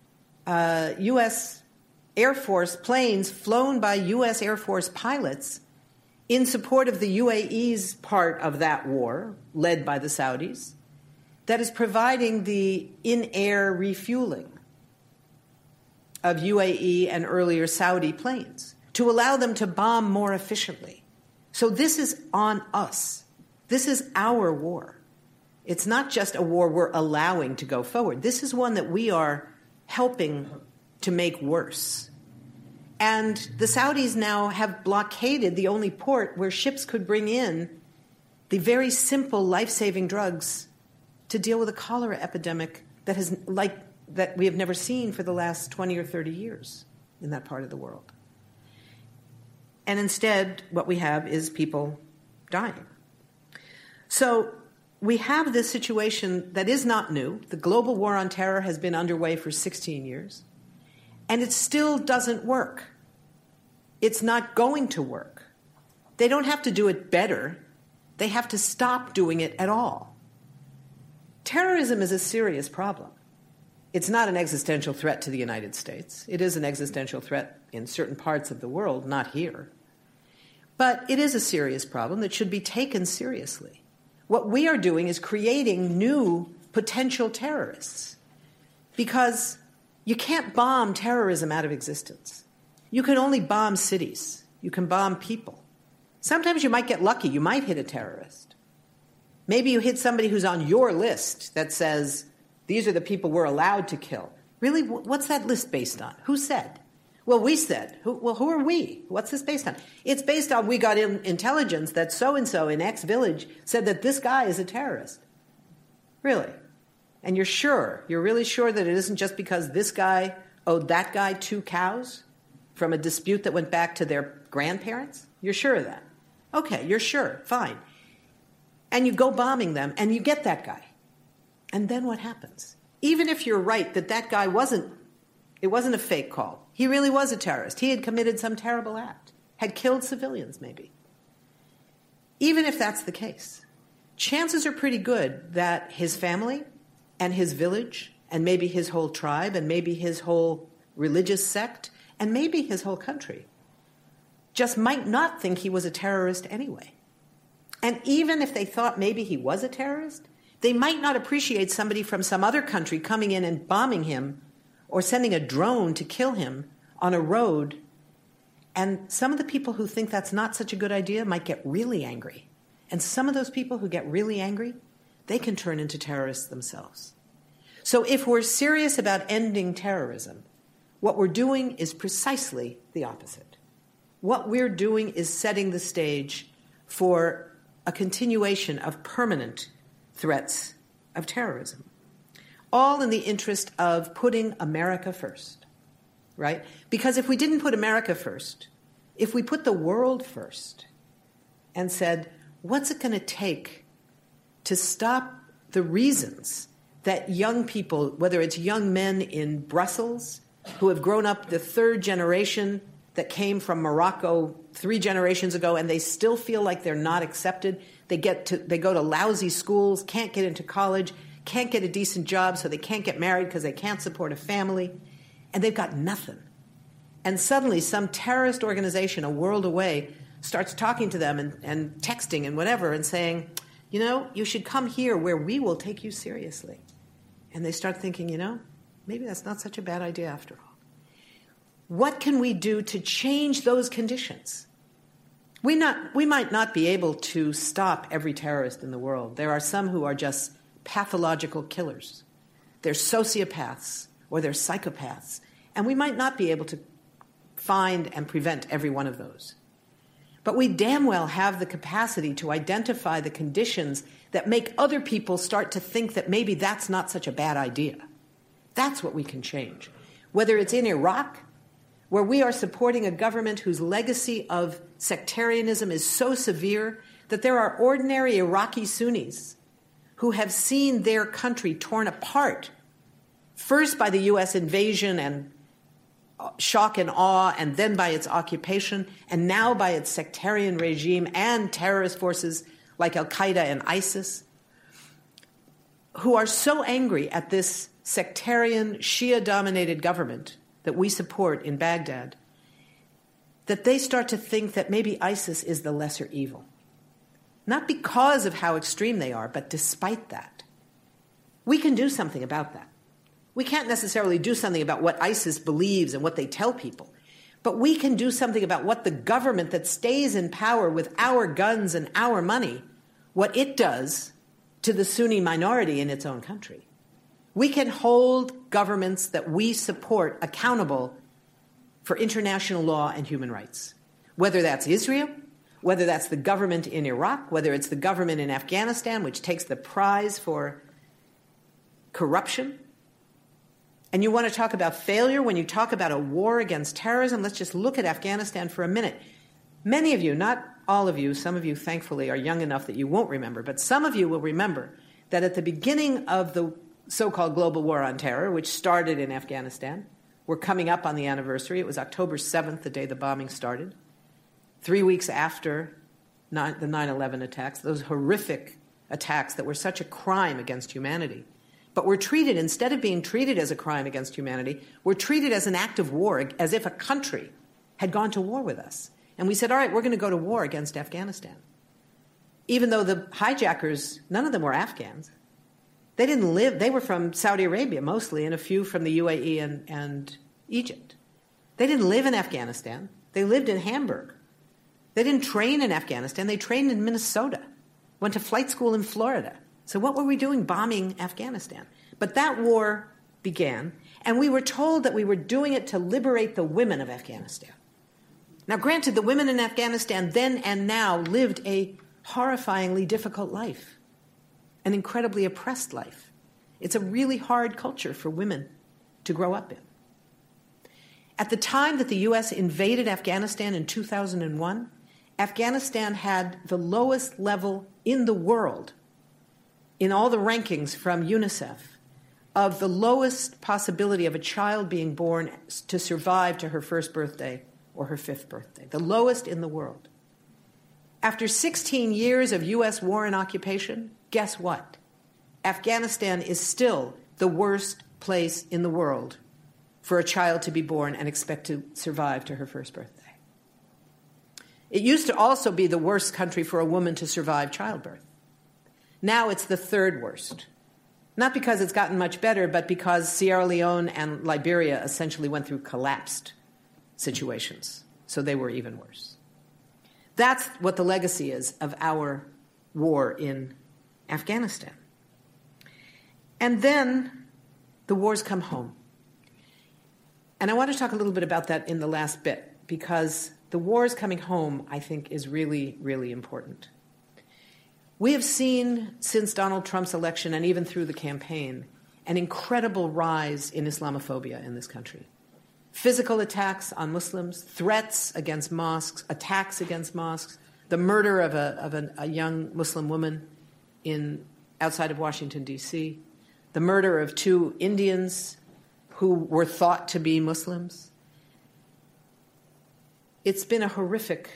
Air Force planes flown by U.S. Air Force pilots in support of the UAE's part of that war, led by the Saudis, that is providing the in-air refueling of UAE and earlier Saudi planes to allow them to bomb more efficiently. So this is on us. This is our war. It's not just a war we're allowing to go forward. This is one that we are helping to make worse. And the Saudis now have blockaded the only port where ships could bring in the very simple life-saving drugs to deal with a cholera epidemic that we have never seen for the last 20 or 30 years in that part of the world. And instead, what we have is people dying. So we have this situation that is not new. The global war on terror has been underway for 16 years, and it still doesn't work. It's not going to work. They don't have to do it better. They have to stop doing it at all. Terrorism is a serious problem. It's not an existential threat to the United States. It is an existential threat in certain parts of the world, not here. But it is a serious problem that should be taken seriously. What we are doing is creating new potential terrorists, because you can't bomb terrorism out of existence. You can only bomb cities. You can bomb people. Sometimes you might get lucky. You might hit a terrorist. Maybe you hit somebody who's on your list that says, these are the people we're allowed to kill. Really? What's that list based on? Who said? Well, we said. Who are we? What's this based on? It's based on we got intelligence that so-and-so in X village said that this guy is a terrorist. Really? And you're sure? You're really sure that it isn't just because this guy owed that guy 2 cows from a dispute that went back to their grandparents? You're sure of that? Okay, you're sure. Fine. And you go bombing them, and you get that guy. And then what happens? Even if you're right that that guy wasn't a fake call. He really was a terrorist. He had committed some terrible act, had killed civilians maybe. Even if that's the case, chances are pretty good that his family and his village and maybe his whole tribe and maybe his whole religious sect and maybe his whole country just might not think he was a terrorist anyway. And even if they thought maybe he was a terrorist, they might not appreciate somebody from some other country coming in and bombing him or sending a drone to kill him on a road. And some of the people who think that's not such a good idea might get really angry. And some of those people who get really angry, they can turn into terrorists themselves. So if we're serious about ending terrorism, what we're doing is precisely the opposite. What we're doing is setting the stage for a continuation of permanent threats of terrorism, all in the interest of putting America first, right? Because if we didn't put America first, if we put the world first and said, what's it going to take to stop the reasons that young people, whether it's young men in Brussels who have grown up the 3rd generation that came from Morocco 3 generations ago and they still feel like they're not accepted, they go to lousy schools, can't get into college, can't get a decent job, so they can't get married because they can't support a family, and they've got nothing. And suddenly some terrorist organization a world away starts talking to them and texting and whatever and saying, you should come here where we will take you seriously. And they start thinking, maybe that's not such a bad idea after all. What can we do to change those conditions? We might not be able to stop every terrorist in the world. There are some who are just pathological killers. They're sociopaths or they're psychopaths. And we might not be able to find and prevent every one of those. But we damn well have the capacity to identify the conditions that make other people start to think that maybe that's not such a bad idea. That's what we can change. Whether it's in Iraq, where we are supporting a government whose legacy of sectarianism is so severe that there are ordinary Iraqi Sunnis who have seen their country torn apart, first by the U.S. invasion and shock and awe, and then by its occupation, and now by its sectarian regime and terrorist forces like Al-Qaeda and ISIS, who are so angry at this sectarian, Shia-dominated government that we support in Baghdad, that they start to think that maybe ISIS is the lesser evil. Not because of how extreme they are, but despite that. We can do something about that. We can't necessarily do something about what ISIS believes and what they tell people, but we can do something about what the government that stays in power with our guns and our money, what it does to the Sunni minority in its own country. We can hold governments that we support accountable for international law and human rights, whether that's Israel, whether that's the government in Iraq, whether it's the government in Afghanistan, which takes the prize for corruption. And you want to talk about failure when you talk about a war against terrorism? Let's just look at Afghanistan for a minute. Many of you, not all of you, some of you thankfully are young enough that you won't remember, but some of you will remember that at the beginning of the so-called global war on terror, which started in Afghanistan, we're coming up on the anniversary. It was October 7th, the day the bombing started. 3 weeks after the 9/11 attacks, those horrific attacks that were such a crime against humanity. But we're treated, instead of being treated as a crime against humanity, we're treated as an act of war, as if a country had gone to war with us. And we said, all right, we're going to go to war against Afghanistan. even though the hijackers, none of them were Afghans. They didn't live, they were from Saudi Arabia mostly, and a few from the UAE and Egypt. They didn't live in Afghanistan. They lived in Hamburg. They didn't train in Afghanistan. They trained in Minnesota, went to flight school in Florida. So what were we doing bombing Afghanistan? But that war began, and we were told that we were doing it to liberate the women of Afghanistan. Now, granted, the women in Afghanistan then and now lived a horrifyingly difficult life, an incredibly oppressed life. It's a really hard culture for women to grow up in. At the time that the U.S. invaded Afghanistan in 2001, Afghanistan had the lowest level in the world, in all the rankings from UNICEF, of the lowest possibility of a child being born to survive to her first birthday or her fifth birthday, the lowest in the world. After 16 years of U.S. war and occupation, guess what? Afghanistan is still the worst place in the world for a child to be born and expect to survive to her first birthday. It used to also be the worst country for a woman to survive childbirth. Now it's the third worst. Not because it's gotten much better, but because Sierra Leone and Liberia essentially went through collapsed situations. So they were even worse. That's what the legacy is of our war in Afghanistan. And then the wars come home. And I want to talk a little bit about that in the last bit, because the wars coming home, I think, is really, really important. We have seen, since Donald Trump's election and even through the campaign, an incredible rise in Islamophobia in this country. Physical attacks on Muslims, threats against mosques, attacks against mosques, the murder of a young Muslim woman outside of Washington, D.C., the murder of 2 Indians who were thought to be Muslims. It's been a horrific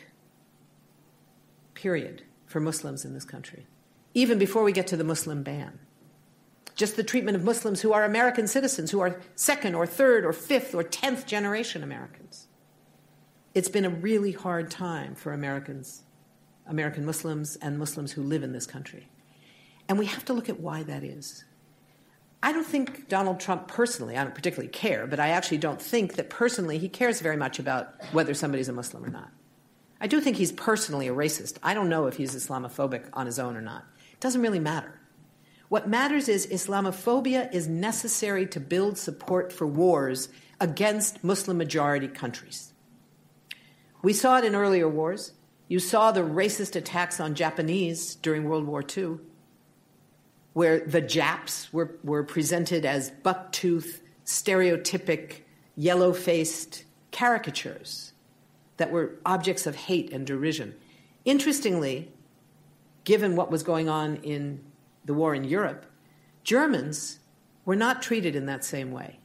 period for Muslims in this country, even before we get to the Muslim ban. Just the treatment of Muslims who are American citizens, who are second or third or fifth or 10th generation Americans. It's been a really hard time for American Muslims and Muslims who live in this country. And we have to look at why that is. I don't think Donald Trump personally, I don't particularly care, but I actually don't think that personally he cares very much about whether somebody's a Muslim or not. I do think he's personally a racist. I don't know if he's Islamophobic on his own or not. It doesn't really matter. What matters is Islamophobia is necessary to build support for wars against Muslim-majority countries. We saw it in earlier wars. You saw the racist attacks on Japanese during World War II, where the Japs were presented as buck-toothed, stereotypic, yellow-faced caricatures that were objects of hate and derision. Interestingly, given what was going on in the war in Europe, Germans were not treated in that same way.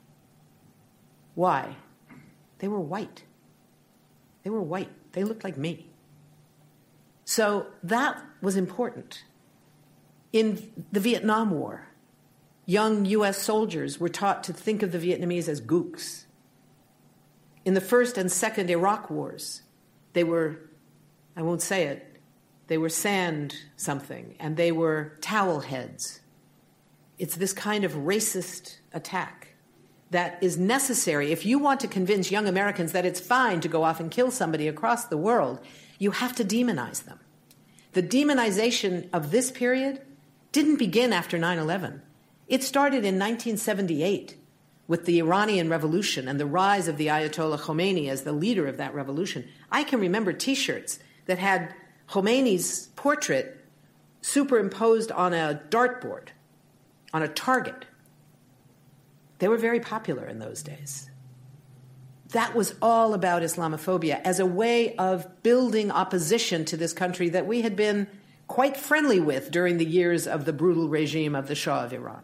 Why? They were white. They were white. They looked like me. So that was important. In the Vietnam War, young U.S. soldiers were taught to think of the Vietnamese as gooks. In the first and second Iraq wars, they were, I won't say it, they were sand something, and they were towel heads. It's this kind of racist attack that is necessary. If you want to convince young Americans that it's fine to go off and kill somebody across the world, you have to demonize them. The demonization of this period didn't begin after 9/11. It started in 1978 with the Iranian Revolution and the rise of the Ayatollah Khomeini as the leader of that revolution. I can remember T-shirts that had Khomeini's portrait superimposed on a dartboard, on a target. They were very popular in those days. That was all about Islamophobia as a way of building opposition to this country that we had been quite friendly with during the years of the brutal regime of the Shah of Iran.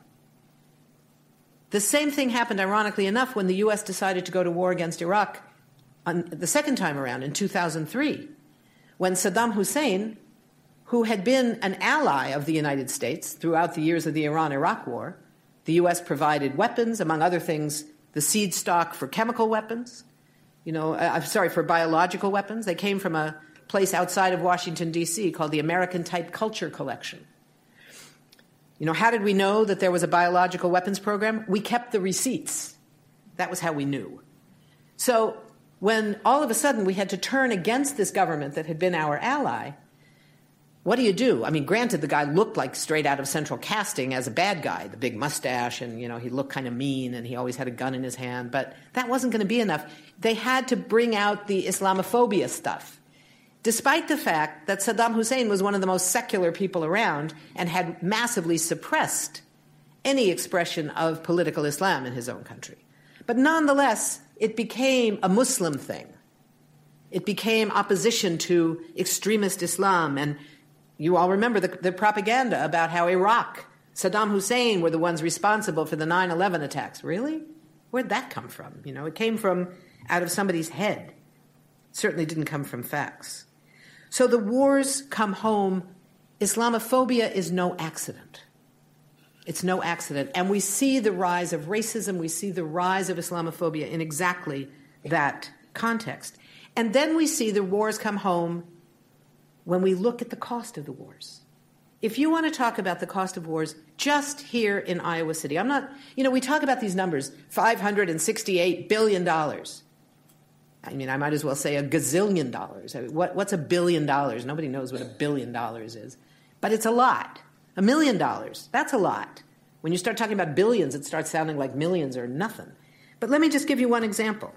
The same thing happened, ironically enough, when the U.S. decided to go to war against Iraq the second time around in 2003, when Saddam Hussein, who had been an ally of the United States throughout the years of the Iran-Iraq war, the U.S. provided weapons, among other things, the seed stock for chemical weapons, for biological weapons. They came from a place outside of Washington, D.C. called the American Type Culture Collection. You know, how did we know that there was a biological weapons program? We kept the receipts. That was how we knew. So when all of a sudden we had to turn against this government that had been our ally, what do? I mean, granted, the guy looked like straight out of Central Casting as a bad guy, the big mustache, and, you know, he looked kind of mean, and he always had a gun in his hand, but that wasn't going to be enough. They had to bring out the Islamophobia stuff, despite the fact that Saddam Hussein was one of the most secular people around and had massively suppressed any expression of political Islam in his own country. But nonetheless, it became a Muslim thing. It became opposition to extremist Islam, and you all remember the propaganda about how Iraq, Saddam Hussein were the ones responsible for the 9/11 attacks. Really? Where'd that come from? You know, it came from out of somebody's head. It certainly didn't come from facts. So the wars come home. Islamophobia is no accident. It's no accident. And we see the rise of racism. We see the rise of Islamophobia in exactly that context. And then we see the wars come home when we look at the cost of the wars. If you want to talk about the cost of wars, just here in Iowa City, I'm not, you know, we talk about these numbers, $568 billion. I mean, I might as well say a gazillion dollars. I mean, what's $1 billion? Nobody knows what $1 billion is. But it's a lot. $1 million, that's a lot. When you start talking about billions, it starts sounding like millions or nothing. But let me just give you one example.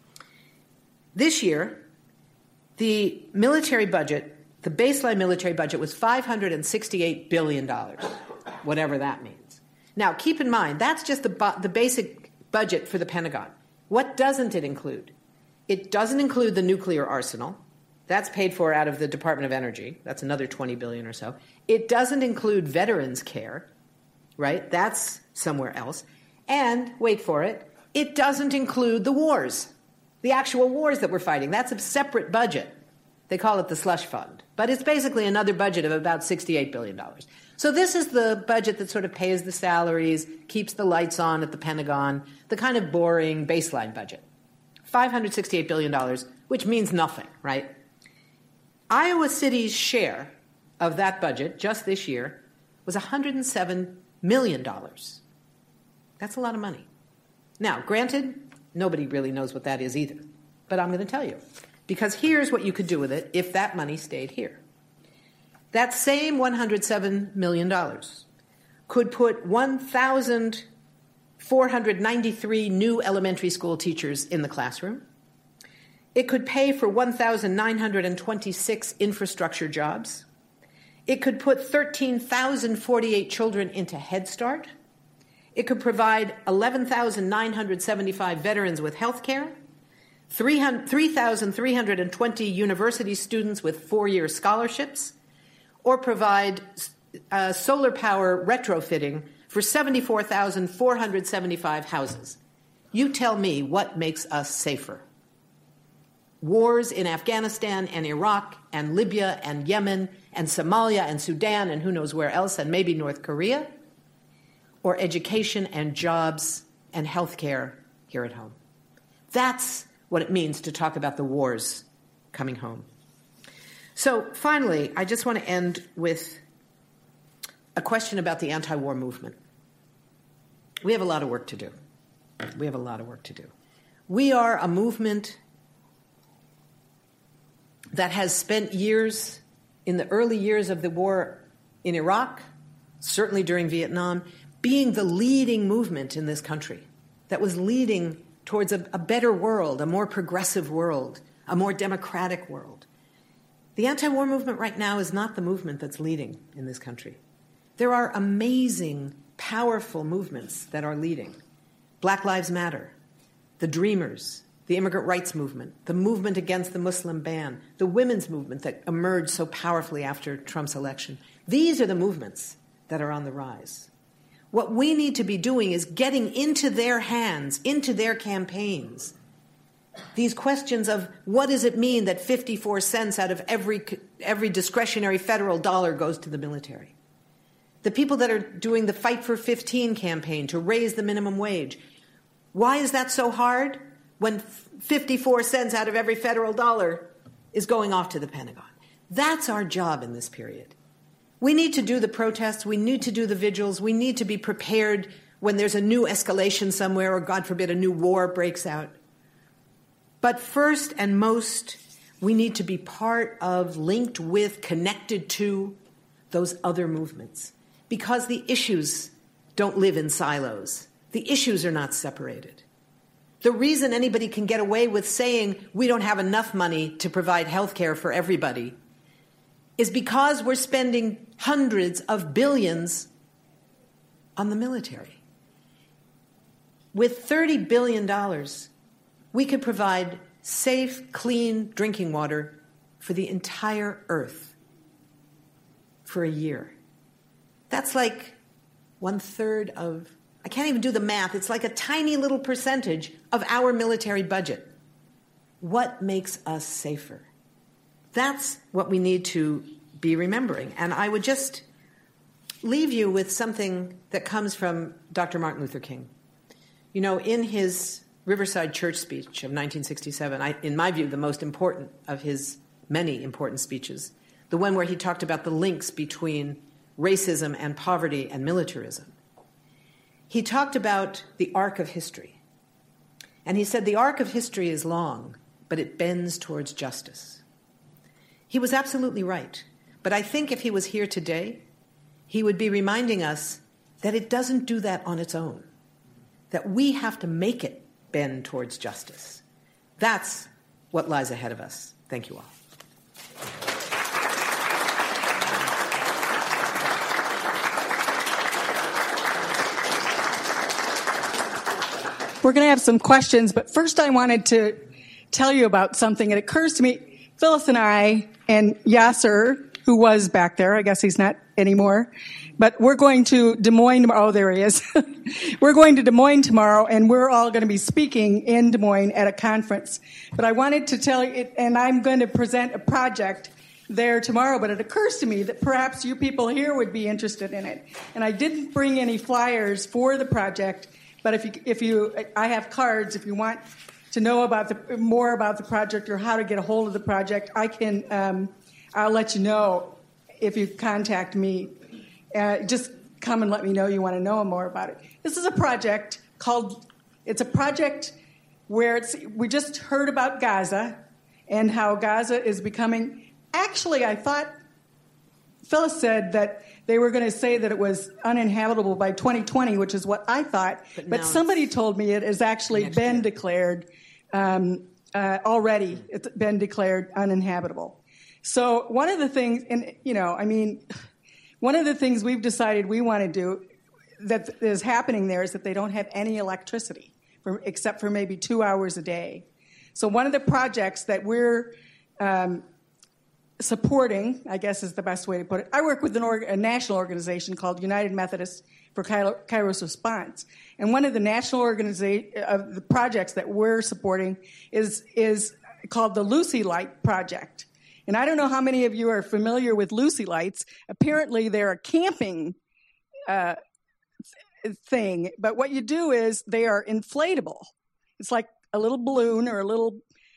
This year, the military budget, the baseline military budget was $568 billion, whatever that means. Now, keep in mind, that's just the basic budget for the Pentagon. What doesn't it include? It doesn't include the nuclear arsenal. That's paid for out of the Department of Energy. That's another $20 billion or so. It doesn't include veterans care, right? That's somewhere else. And, wait for it, it doesn't include the wars, the actual wars that we're fighting. That's a separate budget. They call it the slush fund. But it's basically another budget of about $68 billion. So this is the budget that sort of pays the salaries, keeps the lights on at the Pentagon, the kind of boring baseline budget. $568 billion, which means nothing, right? Iowa City's share of that budget just this year was $107 million. That's a lot of money. Now, granted, nobody really knows what that is either. But I'm going to tell you. Because here's what you could do with it if that money stayed here. That same $107 million could put 1,493 new elementary school teachers in the classroom. It could pay for 1,926 infrastructure jobs. It could put 13,048 children into Head Start. It could provide 11,975 veterans with health care, 3,320 university students with 4-year scholarships, or provide solar power retrofitting for 74,475 houses. You tell me what makes us safer. Wars in Afghanistan and Iraq and Libya and Yemen and Somalia and Sudan and who knows where else, and maybe North Korea, or education and jobs and health care here at home. That's what it means to talk about the wars coming home. So finally, I just want to end with a question about the anti-war movement. We have a lot of work to do. We have a lot of work to do. We are a movement that has spent years, in the early years of the war in Iraq, certainly during Vietnam, being the leading movement in this country that was leading towards a better world, a more progressive world, a more democratic world. The anti-war movement right now is not the movement that's leading in this country. There are amazing, powerful movements that are leading. Black Lives Matter, the Dreamers, the immigrant rights movement, the movement against the Muslim ban, the women's movement that emerged so powerfully after Trump's election. These are the movements that are on the rise. What we need to be doing is getting into their hands, into their campaigns, these questions of what does it mean that 54 cents out of every discretionary federal dollar goes to the military? The people that are doing the Fight for 15 campaign to raise the minimum wage. Why is that so hard when 54 cents out of every federal dollar is going off to the Pentagon. That's our job in this period. We need to do the protests. We need to do the vigils. We need to be prepared when there's a new escalation somewhere or, God forbid, a new war breaks out. But first and most, we need to be part of, linked with, connected to those other movements, because the issues don't live in silos. The issues are not separated. The reason anybody can get away with saying we don't have enough money to provide health care for everybody is because we're spending hundreds of billions on the military. With $30 billion, we could provide safe, clean drinking water for the entire Earth for a year. That's like 1/3 of, I can't even do the math, it's like a tiny little percentage of our military budget. What makes us safer? That's what we need to be remembering. And I would just leave you with something that comes from Dr. Martin Luther King. You know, in his Riverside Church speech of 1967, in my view, the most important of his many important speeches, the one where he talked about the links between racism and poverty and militarism. He talked about the arc of history. And he said the arc of history is long, but it bends towards justice. He was absolutely right. But I think if he was here today, he would be reminding us that it doesn't do that on its own, that we have to make it bend towards justice. That's what lies ahead of us. Thank you all. We're going to have some questions, but first I wanted to tell you about something. It occurs to me, Phyllis and I, and Yasser, who was back there, I guess he's not anymore, but we're going to Des Moines tomorrow. Oh, there he is. We're going to Des Moines tomorrow, and we're all going to be speaking in Des Moines at a conference. But I wanted to tell you, and I'm going to present a project there tomorrow, but it occurs to me that perhaps you people here would be interested in it. And I didn't bring any flyers for the project, but I have cards. If you want to know about more about the project or how to get a hold of the project, I can. I'll let you know if you contact me. Just come and let me know you want to know more about it. This is a project where we just heard about Gaza and how Gaza is becoming. Actually, I thought Phyllis said that they were going to say that it was uninhabitable by 2020, which is what I thought. But somebody told me it has actually been declared already. It's been declared uninhabitable. So one of the things, one of the things we've decided we want to do that is happening there is that they don't have any electricity except for maybe 2 hours a day. So one of the projects that we're supporting, I guess is the best way to put it. I work with a national organization called United Methodists for Kairos Response. And one of the national of the projects that we're supporting is called the Lucy Light Project. And I don't know how many of you are familiar with Lucy Lights. Apparently they're a camping thing, but what you do is they are inflatable. It's like a little balloon or a little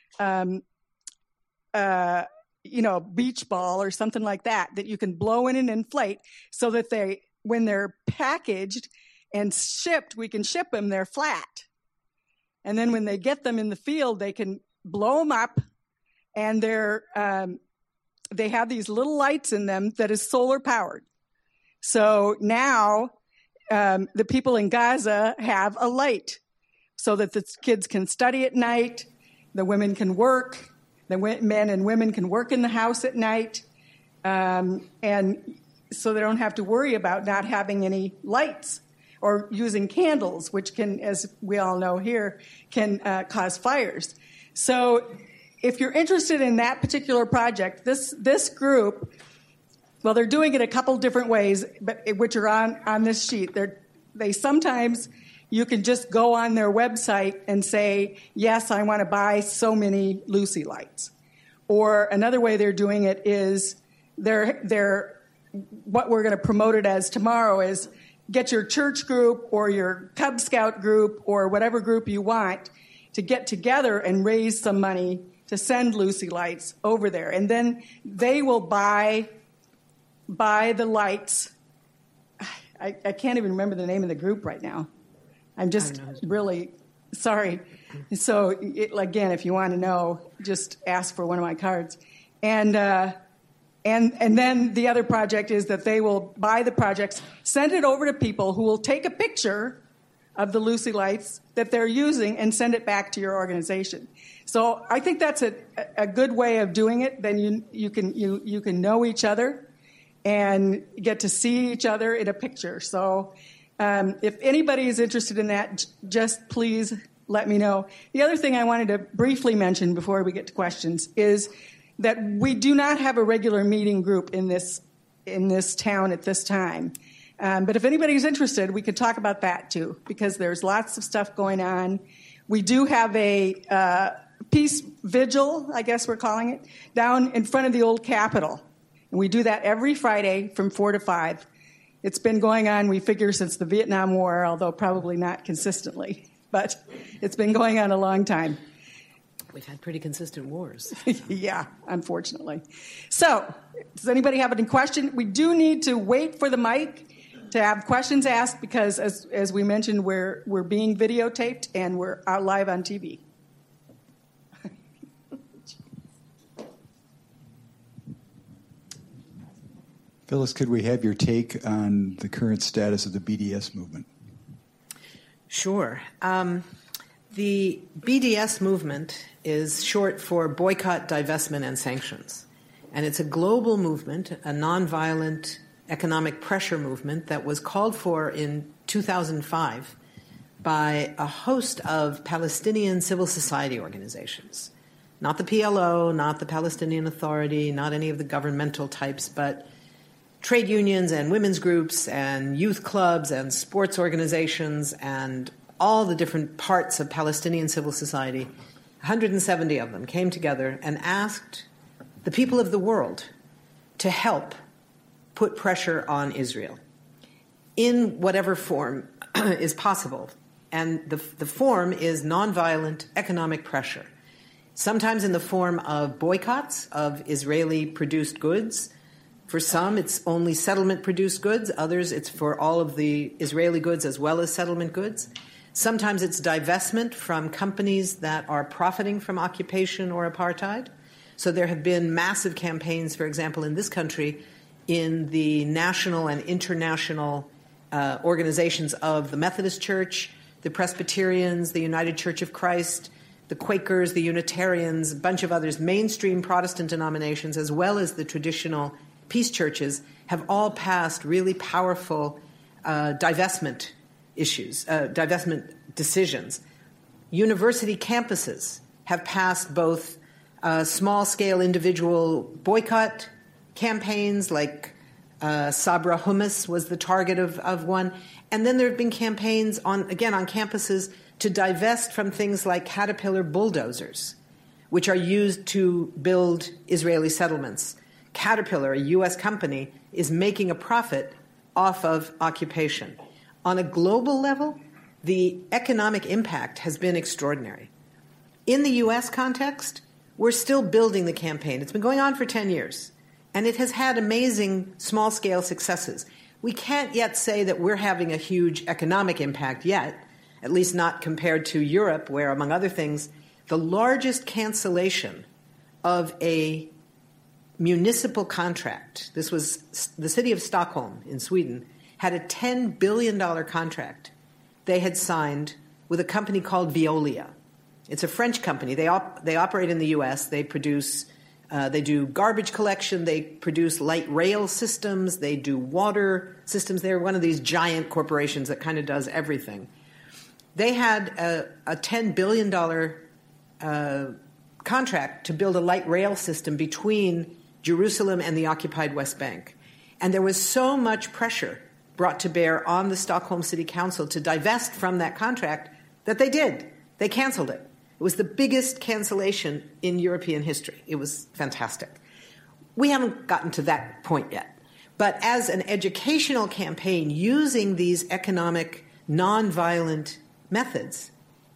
beach ball or something like that you can blow in and inflate so that when they're packaged and shipped, we can ship them, they're flat. And then when they get them in the field, they can blow them up, and they have these little lights in them that is solar powered. So now the people in Gaza have a light so that the kids can study at night, the women can work, the men and women can work in the house at night, and so they don't have to worry about not having any lights or using candles, which can, as we all know here, can cause fires. So if you're interested in that particular project, this group, well, they're doing it a couple different ways, but which are on this sheet. They sometimes you can just go on their website and say, yes, I want to buy so many Lucy Lights. Or another way they're doing it is they're what we're going to promote it as tomorrow is get your church group or your Cub Scout group or whatever group you want to get together and raise some money to send Lucy lights over there. And then they will buy the lights. I can't even remember the name of the group right now. I'm just really sorry. So, again, if you want to know, just ask for one of my cards. And then the other project is that they will buy the projects, send it over to people who will take a picture of the Lucy lights that they're using and send it back to your organization. So I think that's a good way of doing it. Then you can know each other and get to see each other in a picture. So if anybody is interested in that, just please let me know. The other thing I wanted to briefly mention before we get to questions is that we do not have a regular meeting group in this town at this time. But if anybody's interested, we could talk about that too, because there's lots of stuff going on. We do have a peace vigil, I guess we're calling it, down in front of the old Capitol. And we do that every Friday from 4 to 5. It's been going on, we figure, since the Vietnam War, although probably not consistently. But it's been going on a long time. We've had pretty consistent wars. Yeah, unfortunately. So, does anybody have any question? We do need to wait for the mic to have questions asked because, as we mentioned, we're being videotaped and we're out live on TV. Phyllis, could we have your take on the current status of the BDS movement? Sure. The BDS movement is short for Boycott, Divestment, and Sanctions. And it's a global movement, a nonviolent economic pressure movement that was called for in 2005 by a host of Palestinian civil society organizations. Not the PLO, not the Palestinian Authority, not any of the governmental types, but trade unions and women's groups and youth clubs and sports organizations and all the different parts of Palestinian civil society. 170 of them came together and asked the people of the world to help put pressure on Israel in whatever form is possible. And the form is nonviolent economic pressure, sometimes in the form of boycotts of Israeli-produced goods. For some, it's only settlement-produced goods. Others, it's for all of the Israeli goods as well as settlement goods. Sometimes it's divestment from companies that are profiting from occupation or apartheid. So there have been massive campaigns, for example, in this country, in the national and international organizations of the Methodist Church, the Presbyterians, the United Church of Christ, the Quakers, the Unitarians, a bunch of others, mainstream Protestant denominations, as well as the traditional peace churches, have all passed really powerful divestment decisions. University campuses have passed both small-scale individual boycott campaigns, like Sabra Hummus was the target of one, and then there have been campaigns on campuses to divest from things like Caterpillar bulldozers, which are used to build Israeli settlements. Caterpillar, a U.S. company, is making a profit off of occupation. On a global level, the economic impact has been extraordinary. In the U.S. context, we're still building the campaign. It's been going on for 10 years, and it has had amazing small-scale successes. We can't yet say that we're having a huge economic impact yet, at least not compared to Europe, where, among other things, the largest cancellation of a municipal contract, this was the city of Stockholm in Sweden, had a $10 billion contract they had signed with a company called Veolia. It's a French company. They operate in the U.S. They produce, they do garbage collection. They produce light rail systems. They do water systems. They're one of these giant corporations that kind of does everything. They had a $10 billion contract to build a light rail system between Jerusalem and the occupied West Bank. And there was so much pressure brought to bear on the Stockholm City Council to divest from that contract that they did. They canceled it. It was the biggest cancellation in European history. It was fantastic. We haven't gotten to that point yet. But as an educational campaign using these economic, nonviolent methods,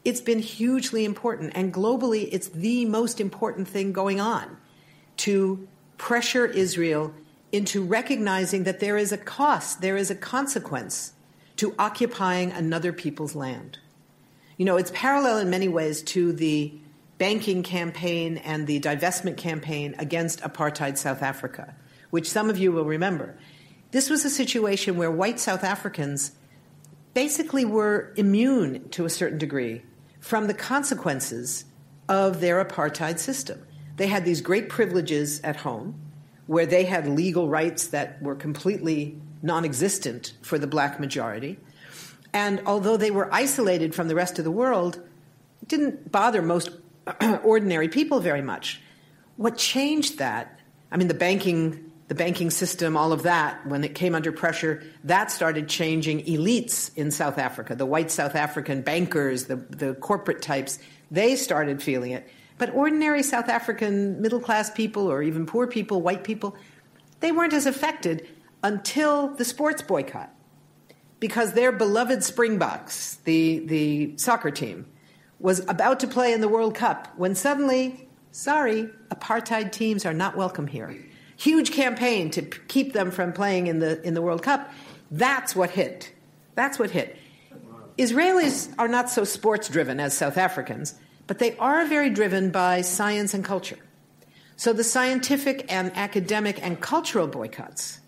It's been hugely important, and globally it's the most important thing going on, to pressure Israel into recognizing that there is a cost, there is a consequence to occupying another people's land. You know, it's parallel in many ways to the banking campaign and the divestment campaign against apartheid South Africa, which some of you will remember. This was a situation where white South Africans basically were immune to a certain degree from the consequences of their apartheid system. They had these great privileges at home, where they had legal rights that were completely non-existent for the black majority. And although they were isolated from the rest of the world, it didn't bother most ordinary people very much. What changed that, I mean, the banking system, all of that, when it came under pressure, that started changing elites in South Africa. The white South African bankers, the corporate types, they started feeling it. But ordinary South African middle-class people or even poor people, white people, they weren't as affected until the sports boycott, because their beloved Springboks, the soccer team, was about to play in the World Cup when suddenly, sorry, apartheid teams are not welcome here. Huge campaign to keep them from playing in the World Cup. That's what hit. That's what hit. Israelis are not so sports-driven as South Africans, but they are very driven by science and culture. So the scientific and academic and cultural boycotts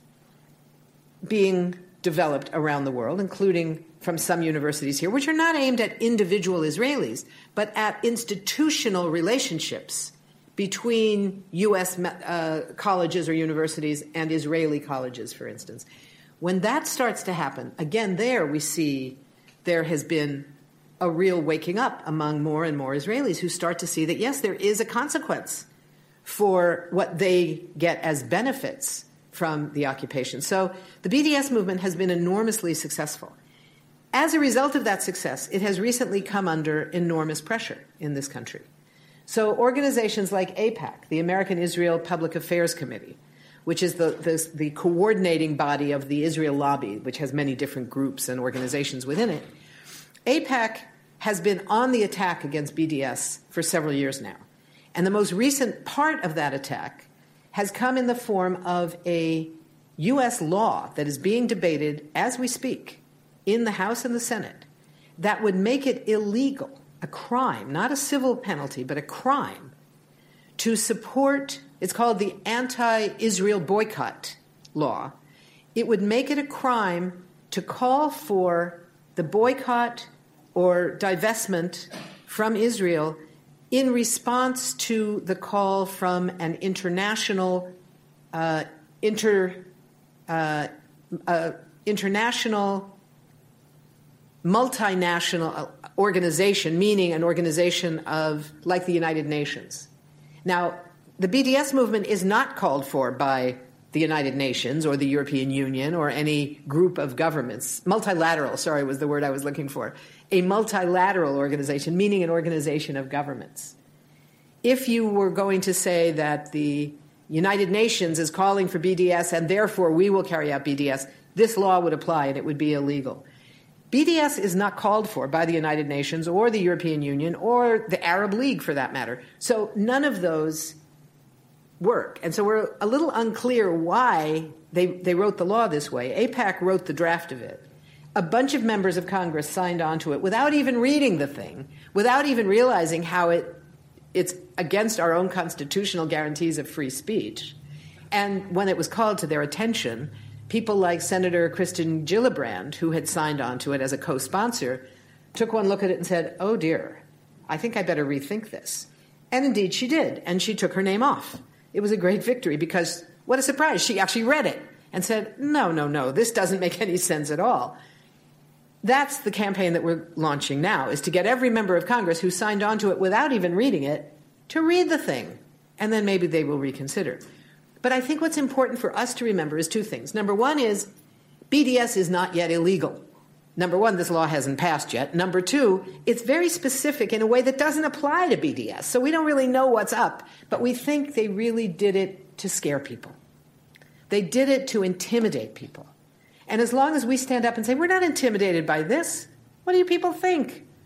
being developed around the world, including from some universities here, which are not aimed at individual Israelis, but at institutional relationships between U.S. colleges or universities and Israeli colleges, for instance. When that starts to happen, again, there we see there has been a real waking up among more and more Israelis who start to see that, yes, there is a consequence for what they get as benefits from the occupation. So the BDS movement has been enormously successful. As a result of that success, it has recently come under enormous pressure in this country. So organizations like AIPAC, the American Israel Public Affairs Committee, which is the coordinating body of the Israel lobby, which has many different groups and organizations within it, AIPAC has been on the attack against BDS for several years now. And the most recent part of that attack has come in the form of a U.S. law that is being debated as we speak in the House and the Senate that would make it illegal, a crime, not a civil penalty, but a crime, to support, it's called the Anti-Israel Boycott Law. It would make it a crime to call for the boycott or divestment from Israel in response to the call from an international multinational organization, meaning an organization of like the United Nations. Now, the BDS movement is not called for by the United Nations or the European Union or any group of governments. Multilateral, sorry, was the word I was looking for. A multilateral organization, meaning an organization of governments. If you were going to say that the United Nations is calling for BDS and therefore we will carry out BDS, this law would apply and it would be illegal. BDS is not called for by the United Nations or the European Union or the Arab League for that matter. So none of those work. And so we're a little unclear why they wrote the law this way. AIPAC wrote the draft of it. A bunch of members of Congress signed on to it without even reading the thing, without even realizing how it's against our own constitutional guarantees of free speech. And when it was called to their attention, people like Senator Kristen Gillibrand, who had signed on to it as a co-sponsor, took one look at it and said, oh dear, I think I better rethink this. And indeed she did, and she took her name off. It was a great victory because, what a surprise, she actually read it and said, no, this doesn't make any sense at all. That's the campaign that we're launching now, is to get every member of Congress who signed on to it without even reading it to read the thing, and then maybe they will reconsider. But I think what's important for us to remember is two things. Number one is BDS is not yet illegal. Number one, this law hasn't passed yet. Number two, it's very specific in a way that doesn't apply to BDS. So we don't really know what's up, but we think they really did it to scare people. They did it to intimidate people. And as long as we stand up and say, we're not intimidated by this, what do you people think?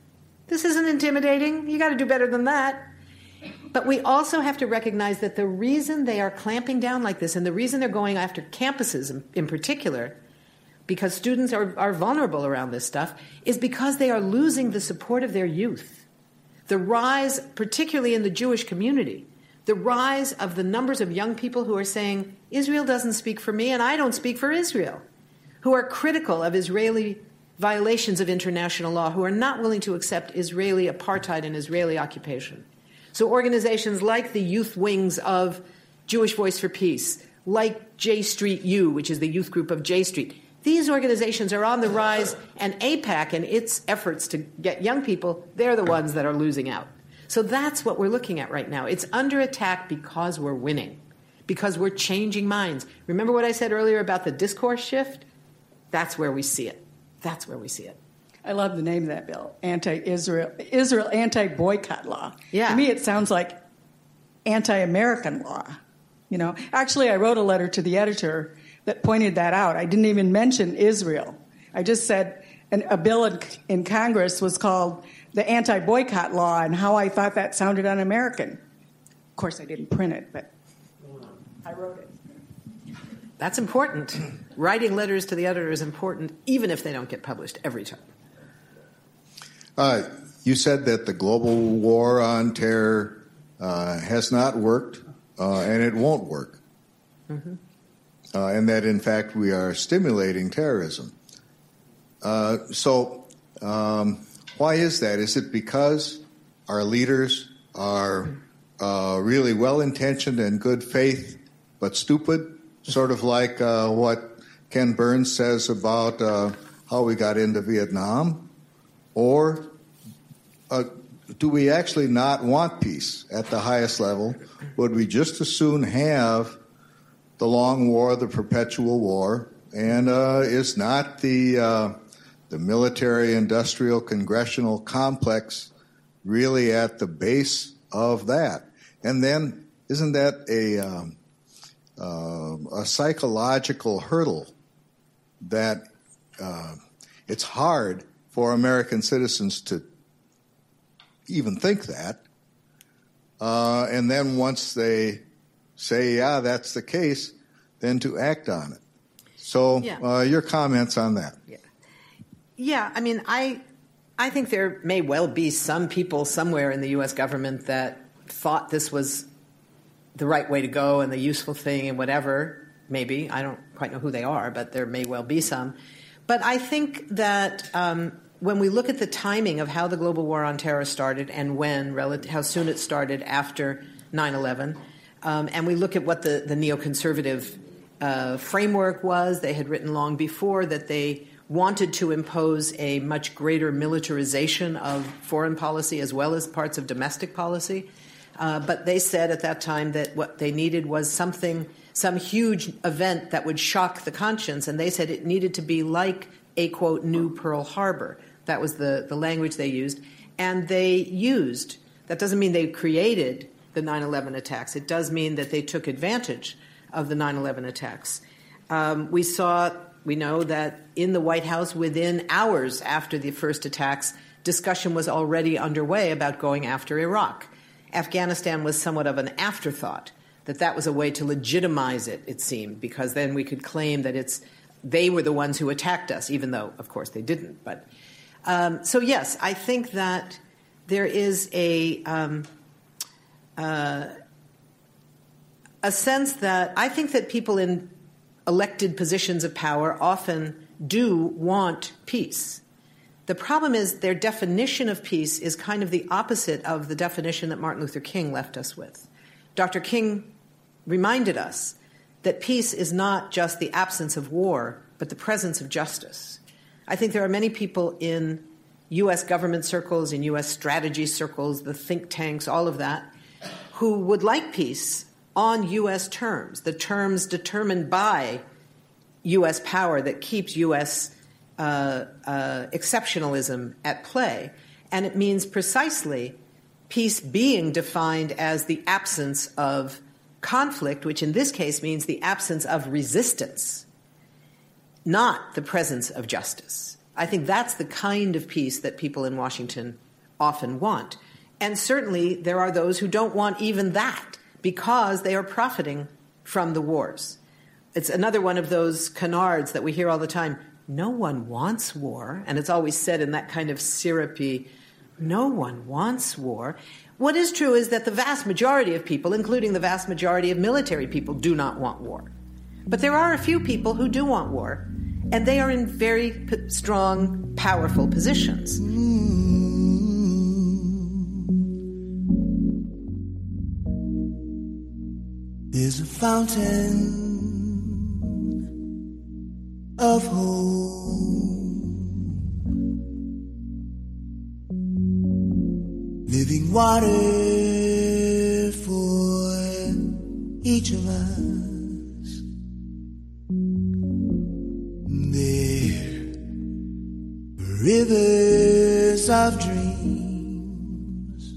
This isn't intimidating. You got to do better than that. But we also have to recognize that the reason they are clamping down like this, and the reason they're going after campuses in particular, because students are vulnerable around this stuff, is because they are losing the support of their youth. The rise, particularly in the Jewish community, the rise of the numbers of young people who are saying, Israel doesn't speak for me and I don't speak for Israel, who are critical of Israeli violations of international law, who are not willing to accept Israeli apartheid and Israeli occupation. So organizations like the youth wings of Jewish Voice for Peace, like J Street U, which is the youth group of J Street, these organizations are on the rise, and AIPAC and its efforts to get young people, they're the ones that are losing out. So that's what we're looking at right now. It's under attack because we're winning, because we're changing minds. Remember what I said earlier about the discourse shift? That's where we see it. That's where we see it. I love the name of that bill, Israel anti-boycott law. Yeah. To me, it sounds like anti-American law. You know, actually, I wrote a letter to the editor that pointed that out. I didn't even mention Israel. I just said a bill in Congress was called the anti-boycott law and how I thought that sounded un-American. Of course, I didn't print it, but I wrote it. That's important. Writing letters to the editor is important, even if they don't get published every time. You said that the global war on terror has not worked, and it won't work. Mm-hmm. And that, in fact, we are stimulating terrorism. So why is that? Is it because our leaders are really well-intentioned and good faith, but stupid? Sort of like what Ken Burns says about how we got into Vietnam? Or do we actually not want peace at the highest level? Would we just as soon have the long war, the perpetual war? And is not the military-industrial congressional complex really at the base of that? And then isn't that a psychological hurdle that it's hard for American citizens to even think that, and then once they say, yeah, that's the case, then to act on it. So your comments on that. Yeah, I mean, I think there may well be some people somewhere in the U.S. government that thought this was the right way to go and the useful thing and whatever, maybe. I don't quite know who they are, but there may well be some. But I think that when we look at the timing of how the global war on terror started and how soon it started after 9/11, and we look at what the neoconservative framework was, they had written long before that they wanted to impose a much greater militarization of foreign policy as well as parts of domestic policy. But they said at that time that what they needed was some huge event that would shock the conscience, and they said it needed to be like a, quote, new Pearl Harbor. That was the language they used. And that doesn't mean they created the 9/11 attacks. It does mean that they took advantage of the 9/11 attacks. We know that in the White House, within hours after the first attacks, discussion was already underway about going after Iraq. Afghanistan was somewhat of an afterthought, that was a way to legitimize it, it seemed, because then we could claim that they were the ones who attacked us, even though, of course, they didn't. But so, yes, I think that there is a sense that I think that people in elected positions of power often do want peace. The problem is their definition of peace is kind of the opposite of the definition that Martin Luther King left us with. Dr. King reminded us that peace is not just the absence of war, but the presence of justice. I think there are many people in U.S. government circles, in U.S. strategy circles, the think tanks, all of that, who would like peace on U.S. terms, the terms determined by U.S. power that keeps U.S. exceptionalism at play. And it means precisely peace being defined as the absence of conflict, which in this case means the absence of resistance, not the presence of justice. I think that's the kind of peace that people in Washington often want. And certainly there are those who don't want even that because they are profiting from the wars. It's another one of those canards that we hear all the time. No one wants war. And it's always said in that kind of syrupy, no one wants war. What is true is that the vast majority of people, including the vast majority of military people, do not want war. But there are a few people who do want war, and they are in very strong, powerful positions. There's a fountain of hope, living water for each of us. There are rivers of dreams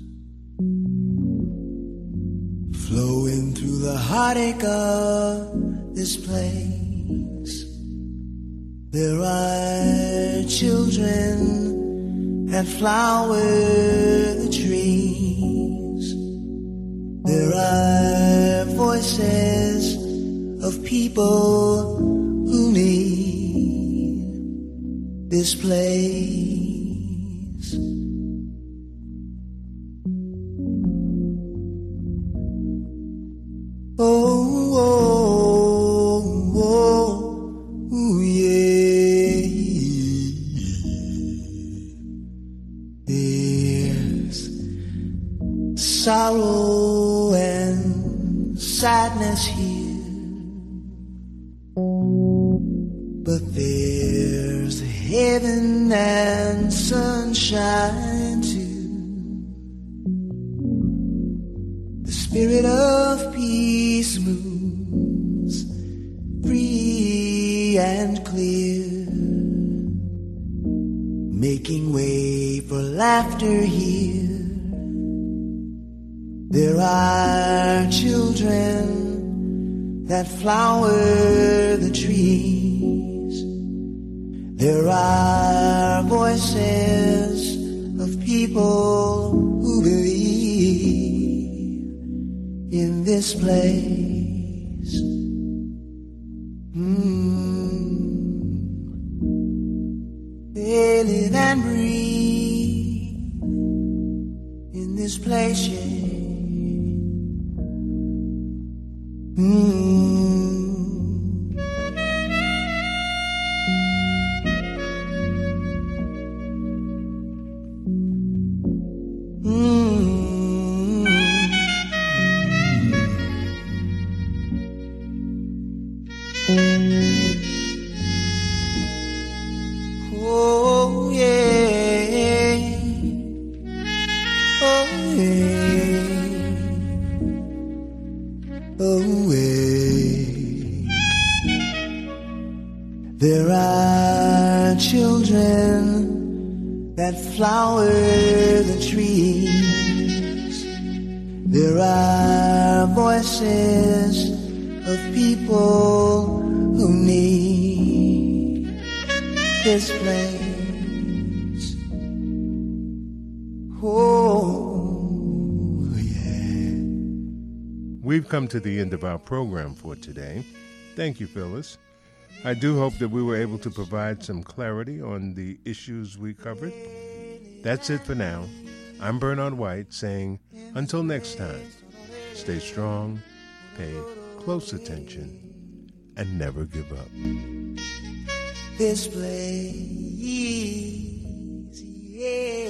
flowing through the heartache of this place. There are children that flower the trees. There are voices of people who need this place. Oh, oh, oh, oh, yeah. There's sorrow and sadness here, but there's heaven and sunshine too. The spirit of peace moves free and clear, making way for laughter here. There are children that flower the trees. There are voices of people who believe in this place. They live and breathe in this place, yeah. Oh yeah, oh yeah, oh yeah. There are children that flower the trees. There are voices of people who need this place. Oh, yeah. We've come to the end of our program for today. Thank you, Phyllis. I do hope that we were able to provide some clarity on the issues we covered. That's it for now. I'm Bernard White saying, until next time, stay strong, pay close attention, and never give up. This place, yeah.